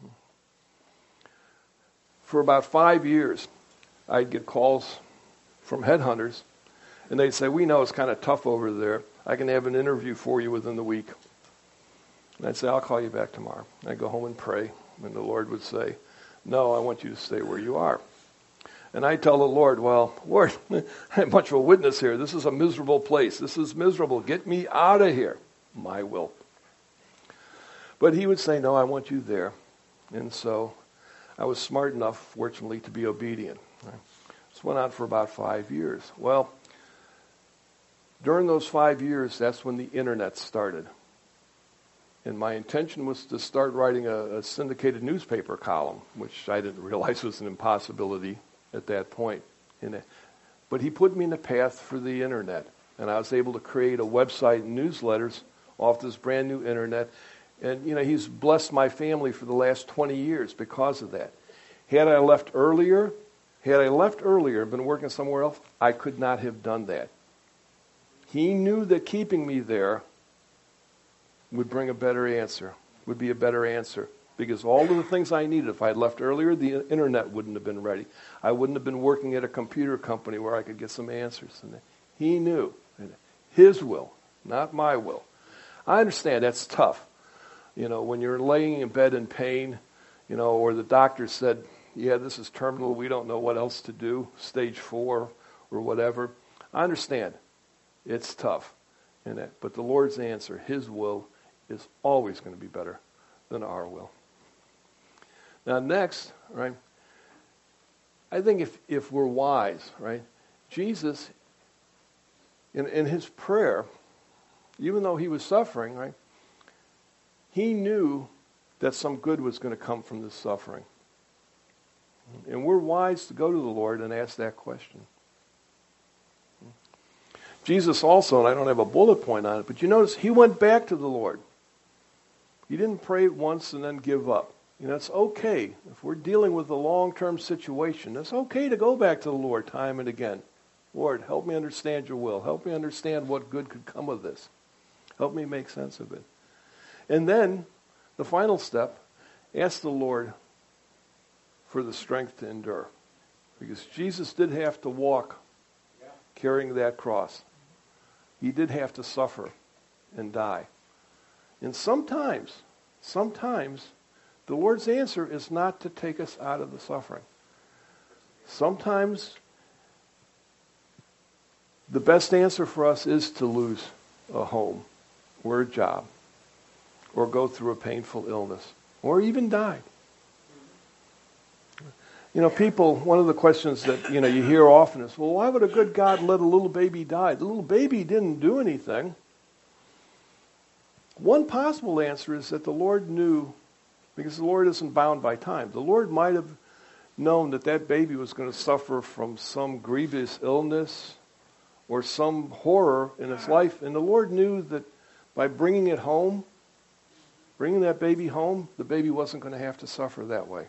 For about five years, I'd get calls from headhunters, and they'd say, we know it's kind of tough over there. I can have an interview for you within the week. And I'd say, I'll call you back tomorrow. I'd go home and pray, and the Lord would say, no, I want you to stay where you are. And I tell the Lord, well, Lord, I'm much of a witness here. This is a miserable place. This is miserable. Get me out of here. My will. But he would say, no, I want you there. And so I was smart enough, fortunately, to be obedient. This went on for about five years. Well, during those five years, that's when the internet started. And my intention was to start writing a, a syndicated newspaper column, which I didn't realize was an impossibility at that point. But he put me in the path for the internet, and I was able to create a website and newsletters off this brand new internet. And, you know, he's blessed my family for the last twenty years because of that. Had I left earlier, had I left earlier and been working somewhere else, I could not have done that. He knew that keeping me there would bring a better answer, would be a better answer. Because all of the things I needed, if I had left earlier, the internet wouldn't have been ready. I wouldn't have been working at a computer company where I could get some answers. And he knew. His will, not my will. I understand that's tough. You know, when you're laying in bed in pain, you know, or the doctor said, yeah, this is terminal, we don't know what else to do, stage four or whatever. I understand. It's tough. And that, but the Lord's answer, his will, is always going to be better than our will. Now next, right, I think if, if we're wise, right, Jesus, in, in his prayer, even though he was suffering, right, he knew that some good was going to come from this suffering. And we're wise to go to the Lord and ask that question. Jesus also, and I don't have a bullet point on it, but you notice he went back to the Lord. He didn't pray once and then give up. You know, it's okay. If we're dealing with a long-term situation, it's okay to go back to the Lord time and again. Lord, help me understand your will. Help me understand what good could come of this. Help me make sense of it. And then, the final step, ask the Lord for the strength to endure. Because Jesus did have to walk carrying that cross. He did have to suffer and die. And sometimes, sometimes, the Lord's answer is not to take us out of the suffering. Sometimes, the best answer for us is to lose a home or a job, or go through a painful illness, or even die. You know, people, one of the questions that, you know, you hear often is, well, why would a good God let a little baby die? The little baby didn't do anything. One possible answer is that the Lord knew, because the Lord isn't bound by time. The Lord might have known that that baby was going to suffer from some grievous illness or some horror in its life. And the Lord knew that by bringing it home, bringing that baby home, the baby wasn't going to have to suffer that way.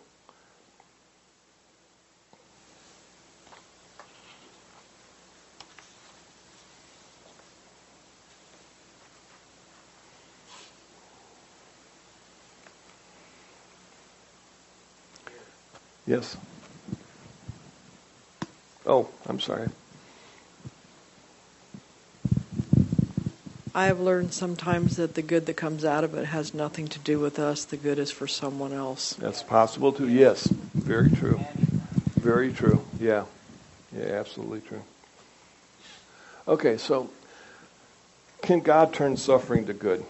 Yes. Oh, I'm sorry. I have learned sometimes that the good that comes out of it has nothing to do with us. The good is for someone else. That's possible too. Yes. Very true. Very true. Yeah. Yeah, absolutely true. Okay, so can God turn suffering to good?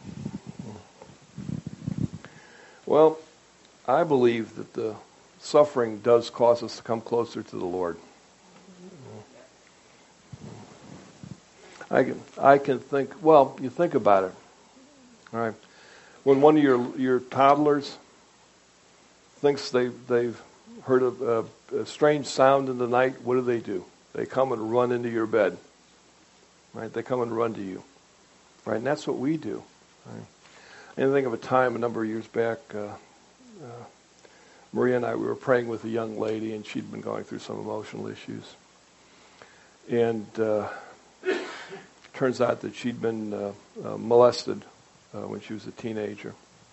Well, I believe that the suffering does cause us to come closer to the Lord. I can, I can think, well, you think about it. All right. When one of your your toddlers thinks they, they've heard a, a, a strange sound in the night, what do they do? They come and run into your bed. Right? They come and run to you. Right? And that's what we do. Right? And I think of a time a number of years back, uh, uh, Maria and I, we were praying with a young lady, and she'd been going through some emotional issues. And uh, turns out that she'd been uh, uh, molested uh, when she was a teenager.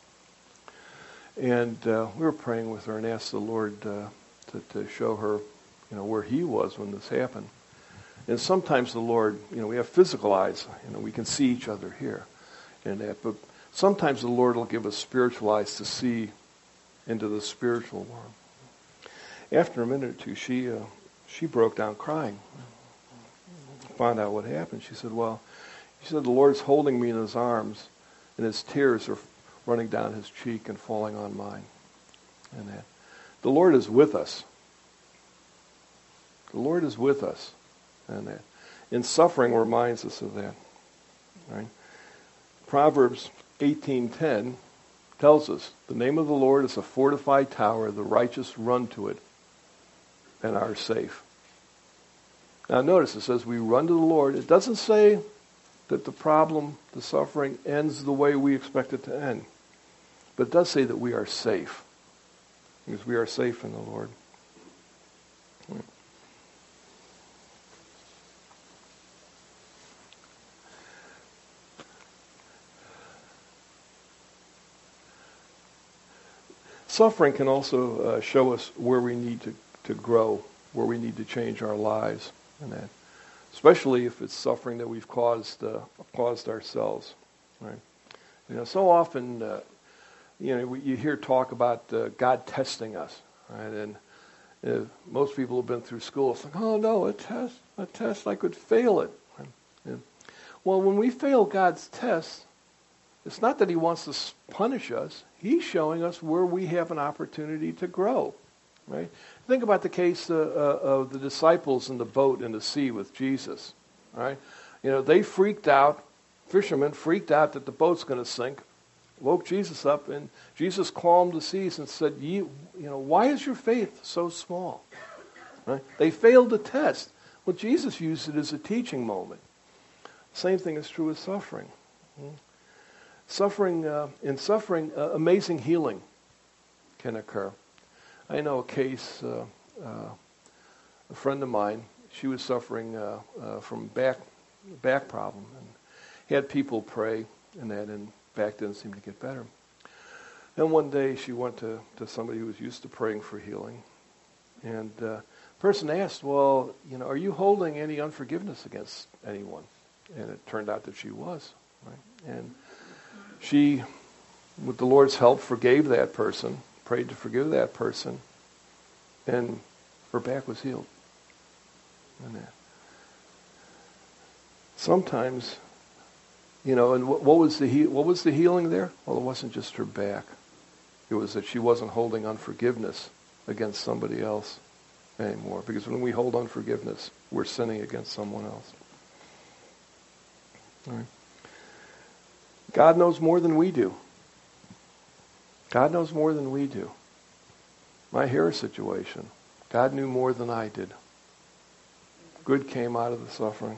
And uh, we were praying with her and asked the Lord uh, to, to show her, you know, where He was when this happened. And sometimes the Lord, you know, we have physical eyes, you know, we can see each other here and that. But sometimes the Lord will give us spiritual eyes to see into the spiritual world. After a minute or two, she uh, she broke down crying. Found out what happened. She said, well, she said, the Lord's holding me in His arms, and His tears are running down His cheek and falling on mine. And that. The Lord is with us. The Lord is with us. And that. In suffering reminds us of that. Right? Proverbs eighteen ten tells us, the name of the Lord is a fortified tower, the righteous run to it and are safe. Now notice it says we run to the Lord. It doesn't say that the problem, the suffering, ends the way we expect it to end. But it does say that we are safe. Because we are safe in the Lord. Suffering can also uh, show us where we need to, to grow, where we need to change our lives, and that, especially if it's suffering that we've caused uh, caused ourselves. Right? You know, so often, uh, you know, we, you hear talk about uh, God testing us, right? And uh, most people have been through school. It's like, oh no, a test, a test, I could fail it. Right? And, well, when we fail God's test, it's not that He wants to punish us. He's showing us where we have an opportunity to grow, right? Think about the case uh, uh, of the disciples in the boat in the sea with Jesus, right? You know, they freaked out, fishermen freaked out that the boat's going to sink, woke Jesus up, and Jesus calmed the seas and said, you, you know, why is your faith so small? Right? They failed the test. Well, Jesus used it as a teaching moment. Same thing is true with suffering. Suffering, uh, in suffering, uh, amazing healing can occur. I know a case, uh, uh, a friend of mine, she was suffering uh, uh, from back back problem, and had people pray and that, and back didn't seem to get better. Then one day she went to, to somebody who was used to praying for healing, and uh, the person asked, well, you know, are you holding any unforgiveness against anyone? And it turned out that she was, right? And she, with the Lord's help, forgave that person, prayed to forgive that person, and her back was healed. And that. Sometimes, you know, and what, what was the he, what was the healing there? Well, it wasn't just her back. It was that she wasn't holding unforgiveness against somebody else anymore. Because when we hold unforgiveness, we're sinning against someone else. All right. God knows more than we do. God knows more than we do. My hair situation, God knew more than I did. Good came out of the suffering.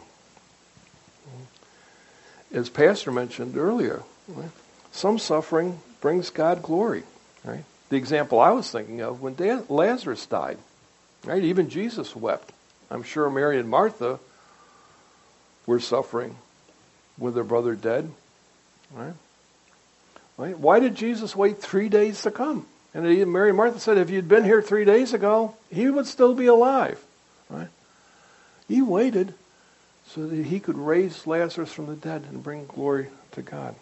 As Pastor mentioned earlier, right, some suffering brings God glory. Right? The example I was thinking of, when Lazarus died, right? Even Jesus wept. I'm sure Mary and Martha were suffering with their brother dead. Right? Right? Why did Jesus wait three days to come? And Mary and Martha said, if you'd been here three days ago, he would still be alive. Right? He waited so that he could raise Lazarus from the dead and bring glory to God.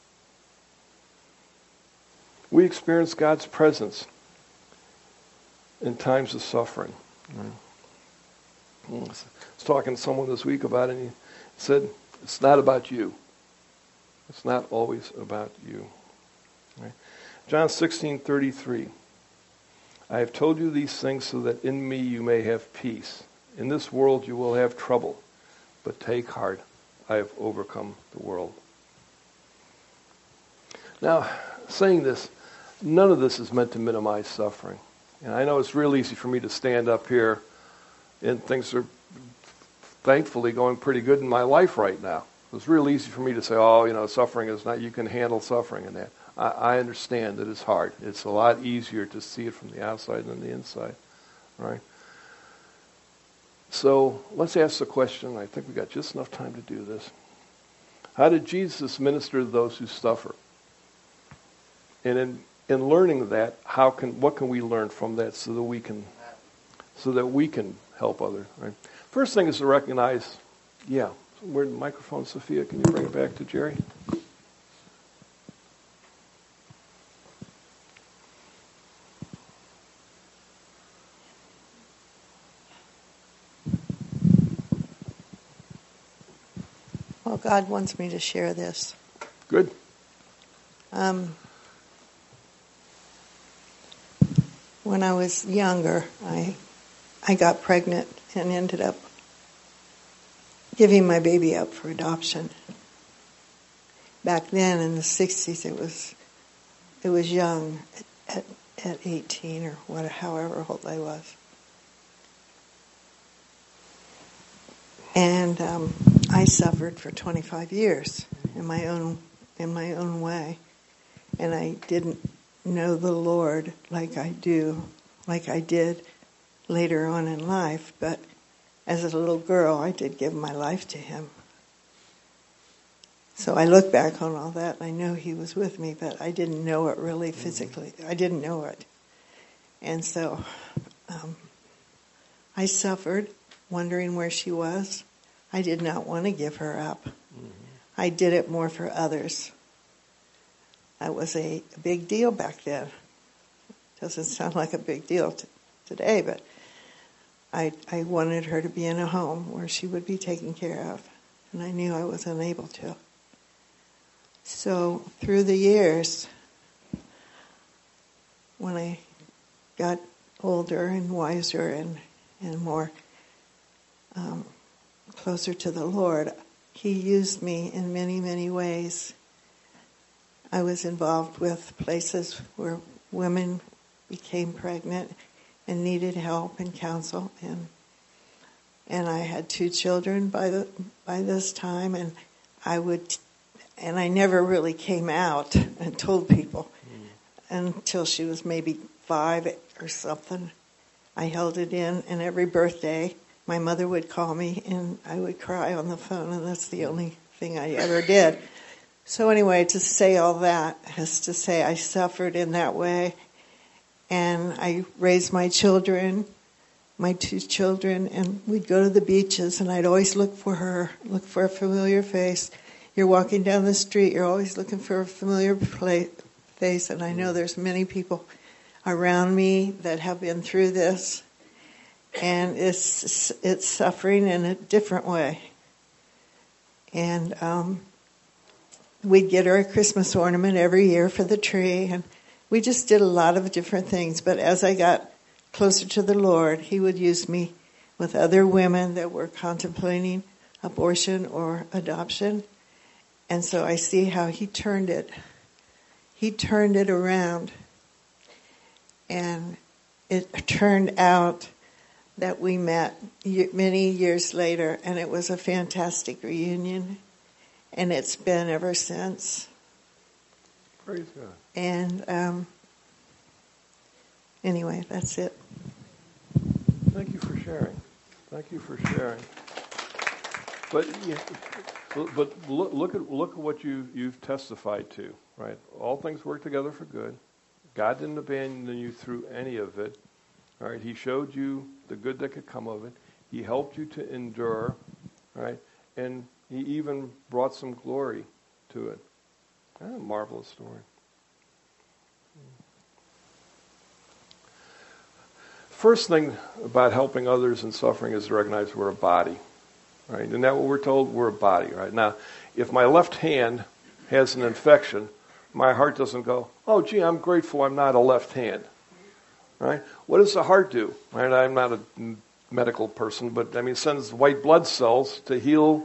We experience God's presence in times of suffering. Right? I was talking to someone this week about it, and he said, it's not about you. It's not always about you. Right? John sixteen thirty-three. I have told you these things so that in me you may have peace. In this world you will have trouble, but take heart. I have overcome the world. Now, saying this, none of this is meant to minimize suffering. And I know it's real easy for me to stand up here, and things are thankfully going pretty good in my life right now. It's real easy for me to say, oh, you know, suffering is not, you can handle suffering and that. I, I understand that it's hard. It's a lot easier to see it from the outside than the inside, right? So let's ask the question. I think we got just enough time to do this. How did Jesus minister to those who suffer? And in in learning that, how can what can we learn from that so that we can so that we can help others? Right? First thing is to recognize, yeah. Where's the microphone, Sophia? Can you bring it back to Jerry? Well, God wants me to share this. Good. Um, when I was younger, I I got pregnant and ended up giving my baby up for adoption. Back then, in the sixties, it was it was young at, at, at eighteen or what, however old I was. And um, I suffered for twenty-five years in my own in my own way, and I didn't know the Lord like I do, like I did later on in life. But as a little girl, I did give my life to Him. So I look back on all that, and I know He was with me, but I didn't know it really physically. I didn't know it, and so um, I suffered, wondering where she was. I did not want to give her up. Mm-hmm. I did it more for others. That was a, a big deal back then. Doesn't sound like a big deal t- today, but I I wanted her to be in a home where she would be taken care of, and I knew I was unable to. So through the years, when I got older and wiser and, and more um, closer to the Lord, He used me in many, many ways. I was involved with places where women became pregnant and needed help and counsel, and and I had two children by the by this time, and I would, and I never really came out and told people mm. until she was maybe five or something. I held it in, and every birthday, my mother would call me, and I would cry on the phone, and that's the only thing I ever did. So anyway, to say all that is to say I suffered in that way, and I raised my children, my two children, and we'd go to the beaches, and I'd always look for her, look for a familiar face. You're walking down the street, you're always looking for a familiar play, face, and I know there's many people around me that have been through this, and it's it's suffering in a different way. And um, we'd get her a Christmas ornament every year for the tree, and we just did a lot of different things. But as I got closer to the Lord, He would use me with other women that were contemplating abortion or adoption. And so I see how he turned it. He turned it around. And it turned out that we met many years later, and it was a fantastic reunion. And it's been ever since. Praise God. And um, anyway, that's it. Thank you for sharing. Thank you for sharing. But yeah, but look, look at look at what you you've testified to, right? All things work together for good. God didn't abandon you through any of it. All right, He showed you the good that could come of it. He helped you to endure, right? And He even brought some glory to it. That's a marvelous story. First thing about helping others in suffering is to recognize we're a body, right? Isn't that what we're told? We're a body, right? Now, if my left hand has an infection, my heart doesn't go, oh, gee, I'm grateful I'm not a left hand, right? What does the heart do? Right? I'm not a medical person, but I mean, it sends white blood cells to heal,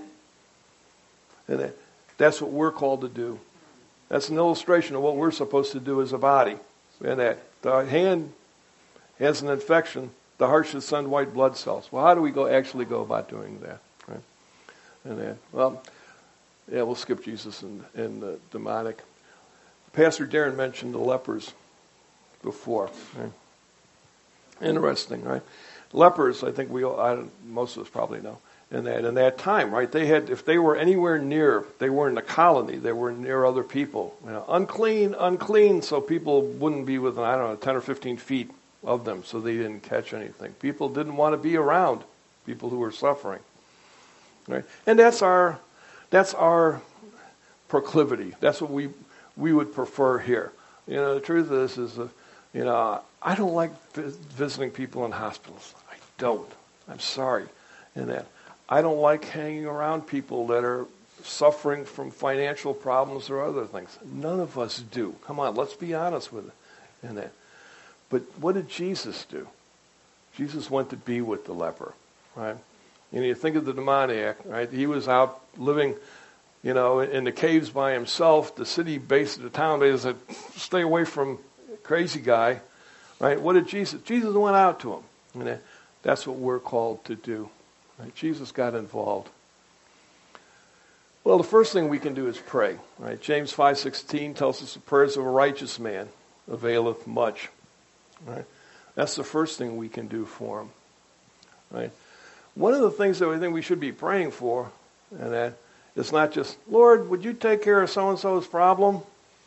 and that's what we're called to do. That's an illustration of what we're supposed to do as a body. And that the hand has an infection, the heart should send white blood cells. Well, how do we go actually go about doing that? Right? And that, well, yeah, we'll skip Jesus and, and the demonic. Pastor Darren mentioned the lepers before. Right? Interesting, right? Lepers, I think we all, I don't, most of us probably know. In that in that time, right? They had, if they were anywhere near, they were in a colony, they were near other people. You know, unclean, unclean, so people wouldn't be within, I don't know, ten or fifteen feet of them, so they didn't catch anything. People didn't want to be around people who were suffering. Right? And that's our that's our proclivity. That's what we we would prefer here. You know, the truth is, is uh, you know, I don't like vis- visiting people in hospitals. I don't. I'm sorry. In that. I don't like hanging around people that are suffering from financial problems or other things. None of us do. Come on, let's be honest with it. In that. But what did Jesus do? Jesus went to be with the leper, right? And you think of the demoniac, right? He was out living, you know, in the caves by himself. The city base of the town, they said, stay away from crazy guy, right? What did Jesus? Jesus went out to him. And that's what we're called to do. Right? Jesus got involved. Well, the first thing we can do is pray. Right? James five sixteen tells us the prayers of a righteous man availeth much. Right? That's the first thing we can do for him. Right? One of the things that we think we should be praying for, and that it's not just, Lord, would you take care of so-and-so's problem?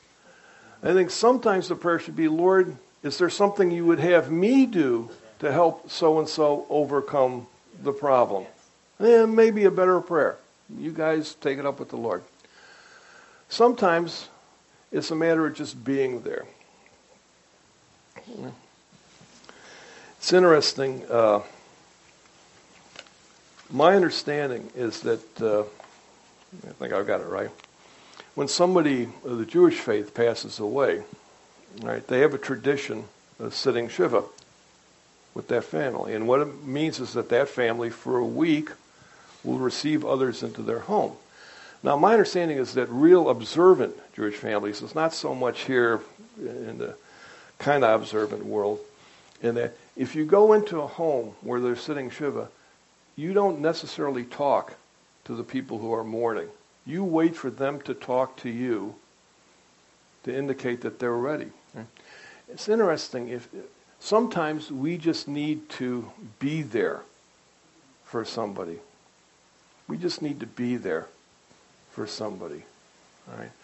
I think sometimes the prayer should be, Lord, is there something you would have me do to help so-and-so overcome the problem? And maybe a better prayer. You guys take it up with the Lord. Sometimes it's a matter of just being there. It's interesting. Uh, my understanding is that, uh, I think I've got it right, when somebody of the Jewish faith passes away, right, they have a tradition of sitting Shiva with that family. And what it means is that that family for a week will receive others into their home. Now, my understanding is that real observant Jewish families, it's not so much here in the kind of observant world, in that if you go into a home where they're sitting Shiva, you don't necessarily talk to the people who are mourning. You wait for them to talk to you to indicate that they're ready. It's interesting. If sometimes we just need to be there for somebody. We just need to be there for somebody. All right?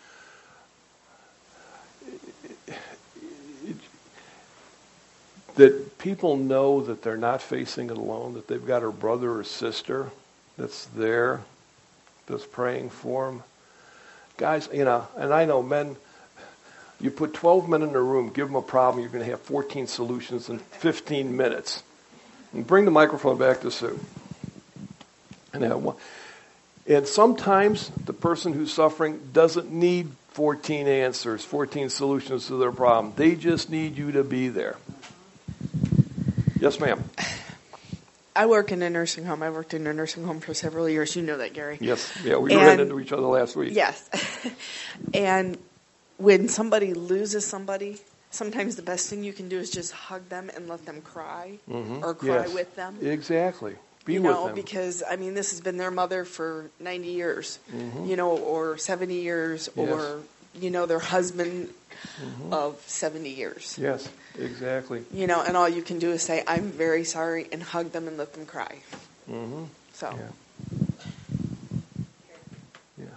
That people know that they're not facing it alone, that they've got a brother or sister that's there, that's praying for them. Guys, you know, and I know men, you put twelve men in a room, give them a problem, you're going to have fourteen solutions in fifteen minutes. And bring the microphone back to Sue. And, have and sometimes the person who's suffering doesn't need fourteen answers, fourteen solutions to their problem. They just need you to be there. Yes, ma'am. I work in a nursing home. I worked in a nursing home for several years. You know that, Gary. Yes. Yeah, we and, ran into each other last week. Yes. And when somebody loses somebody, sometimes the best thing you can do is just hug them and let them cry mm-hmm. or cry yes. with them. Exactly. Be you with know, them. because, I mean, this has been their mother for ninety years, mm-hmm. you know, or seventy years, yes. or, you know, their husband mm-hmm. of seventy years. Yes, exactly. You know, and all you can do is say, I'm very sorry, and hug them and let them cry. Mm-hmm. So. Yeah. Yeah.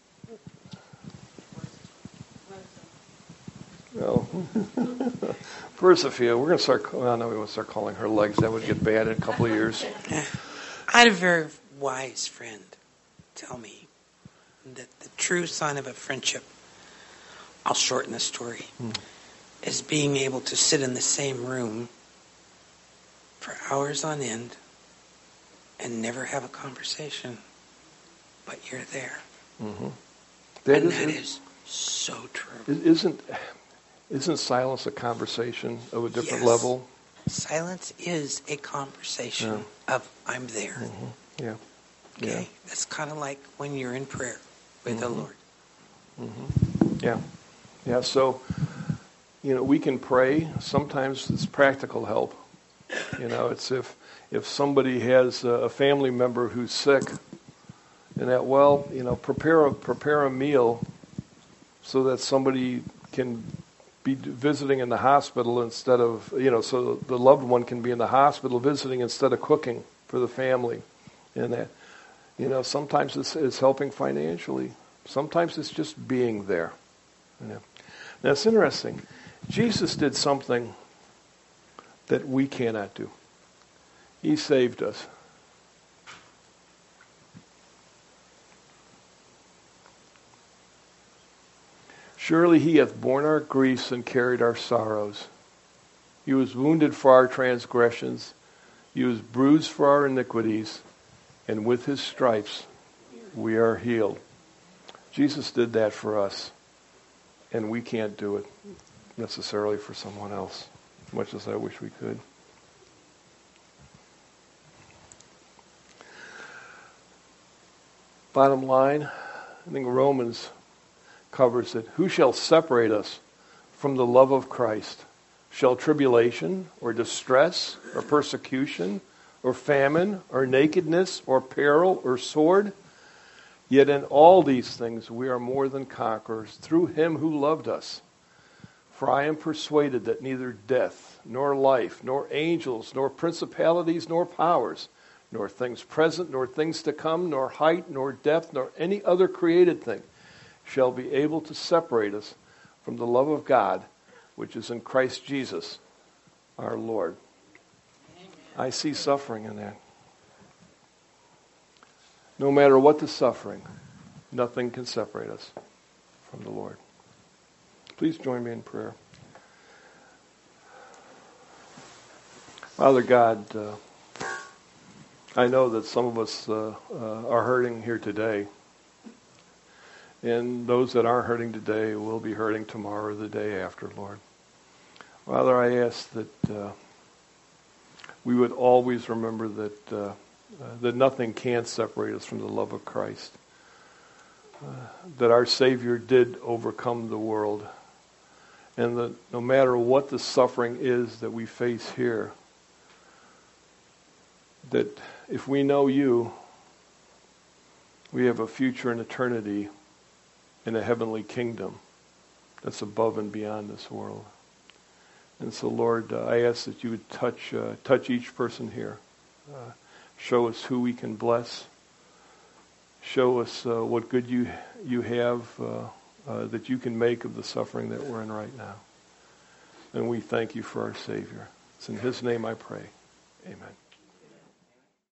Well, Persifia, we're going to start, well, no, we won't start calling her legs. That would get bad in a couple of years. I had a very wise friend tell me that the true sign of a friendship, I'll shorten the story, hmm. is being able to sit in the same room for hours on end and never have a conversation, but you're there. Mm-hmm. That and is, that is so true. Isn't isn't silence a conversation of a different yes. level? Silence is a conversation yeah. of I'm there. Mm-hmm. Yeah. Okay? Yeah. That's kind of like when you're in prayer with mm-hmm. the Lord. Mm-hmm. Yeah. Yeah, so, you know, we can pray. Sometimes it's practical help. You know, it's if if somebody has a family member who's sick, and that, well, you know, prepare a, prepare a meal so that somebody can be visiting in the hospital instead of, you know, so the loved one can be in the hospital visiting instead of cooking for the family. And that, you know, sometimes it's, it's helping financially. Sometimes it's just being there. You know. Now, it's interesting. Jesus did something that we cannot do. He saved us. Surely he hath borne our griefs and carried our sorrows. He was wounded for our transgressions. He was bruised for our iniquities. And with his stripes we are healed. Jesus did that for us. And we can't do it necessarily for someone else, much as I wish we could. Bottom line, I think Romans covers it. Who shall separate us from the love of Christ? Shall tribulation or distress or persecution or famine or nakedness or peril or sword? Yet in all these things we are more than conquerors through him who loved us. For I am persuaded that neither death, nor life, nor angels, nor principalities, nor powers, nor things present, nor things to come, nor height, nor depth, nor any other created thing shall be able to separate us from the love of God, which is in Christ Jesus, our Lord. Amen. I see suffering in that. No matter what the suffering, nothing can separate us from the Lord. Please join me in prayer. Father God, uh, I know that some of us uh, uh, are hurting here today. And those that aren't hurting today will be hurting tomorrow or the day after, Lord. Father, I ask that uh, we would always remember that uh, uh, that nothing can separate us from the love of Christ. Uh, that our Savior did overcome the world. And that no matter what the suffering is that we face here, that if we know you, we have a future in eternity in a heavenly kingdom that's above and beyond this world. And so, Lord, uh, I ask that you would touch uh, touch each person here. Uh, show us who we can bless. Show us uh, what good you you have uh, uh, that you can make of the suffering that we're in right now. And we thank you for our Savior. It's in his name I pray. Amen.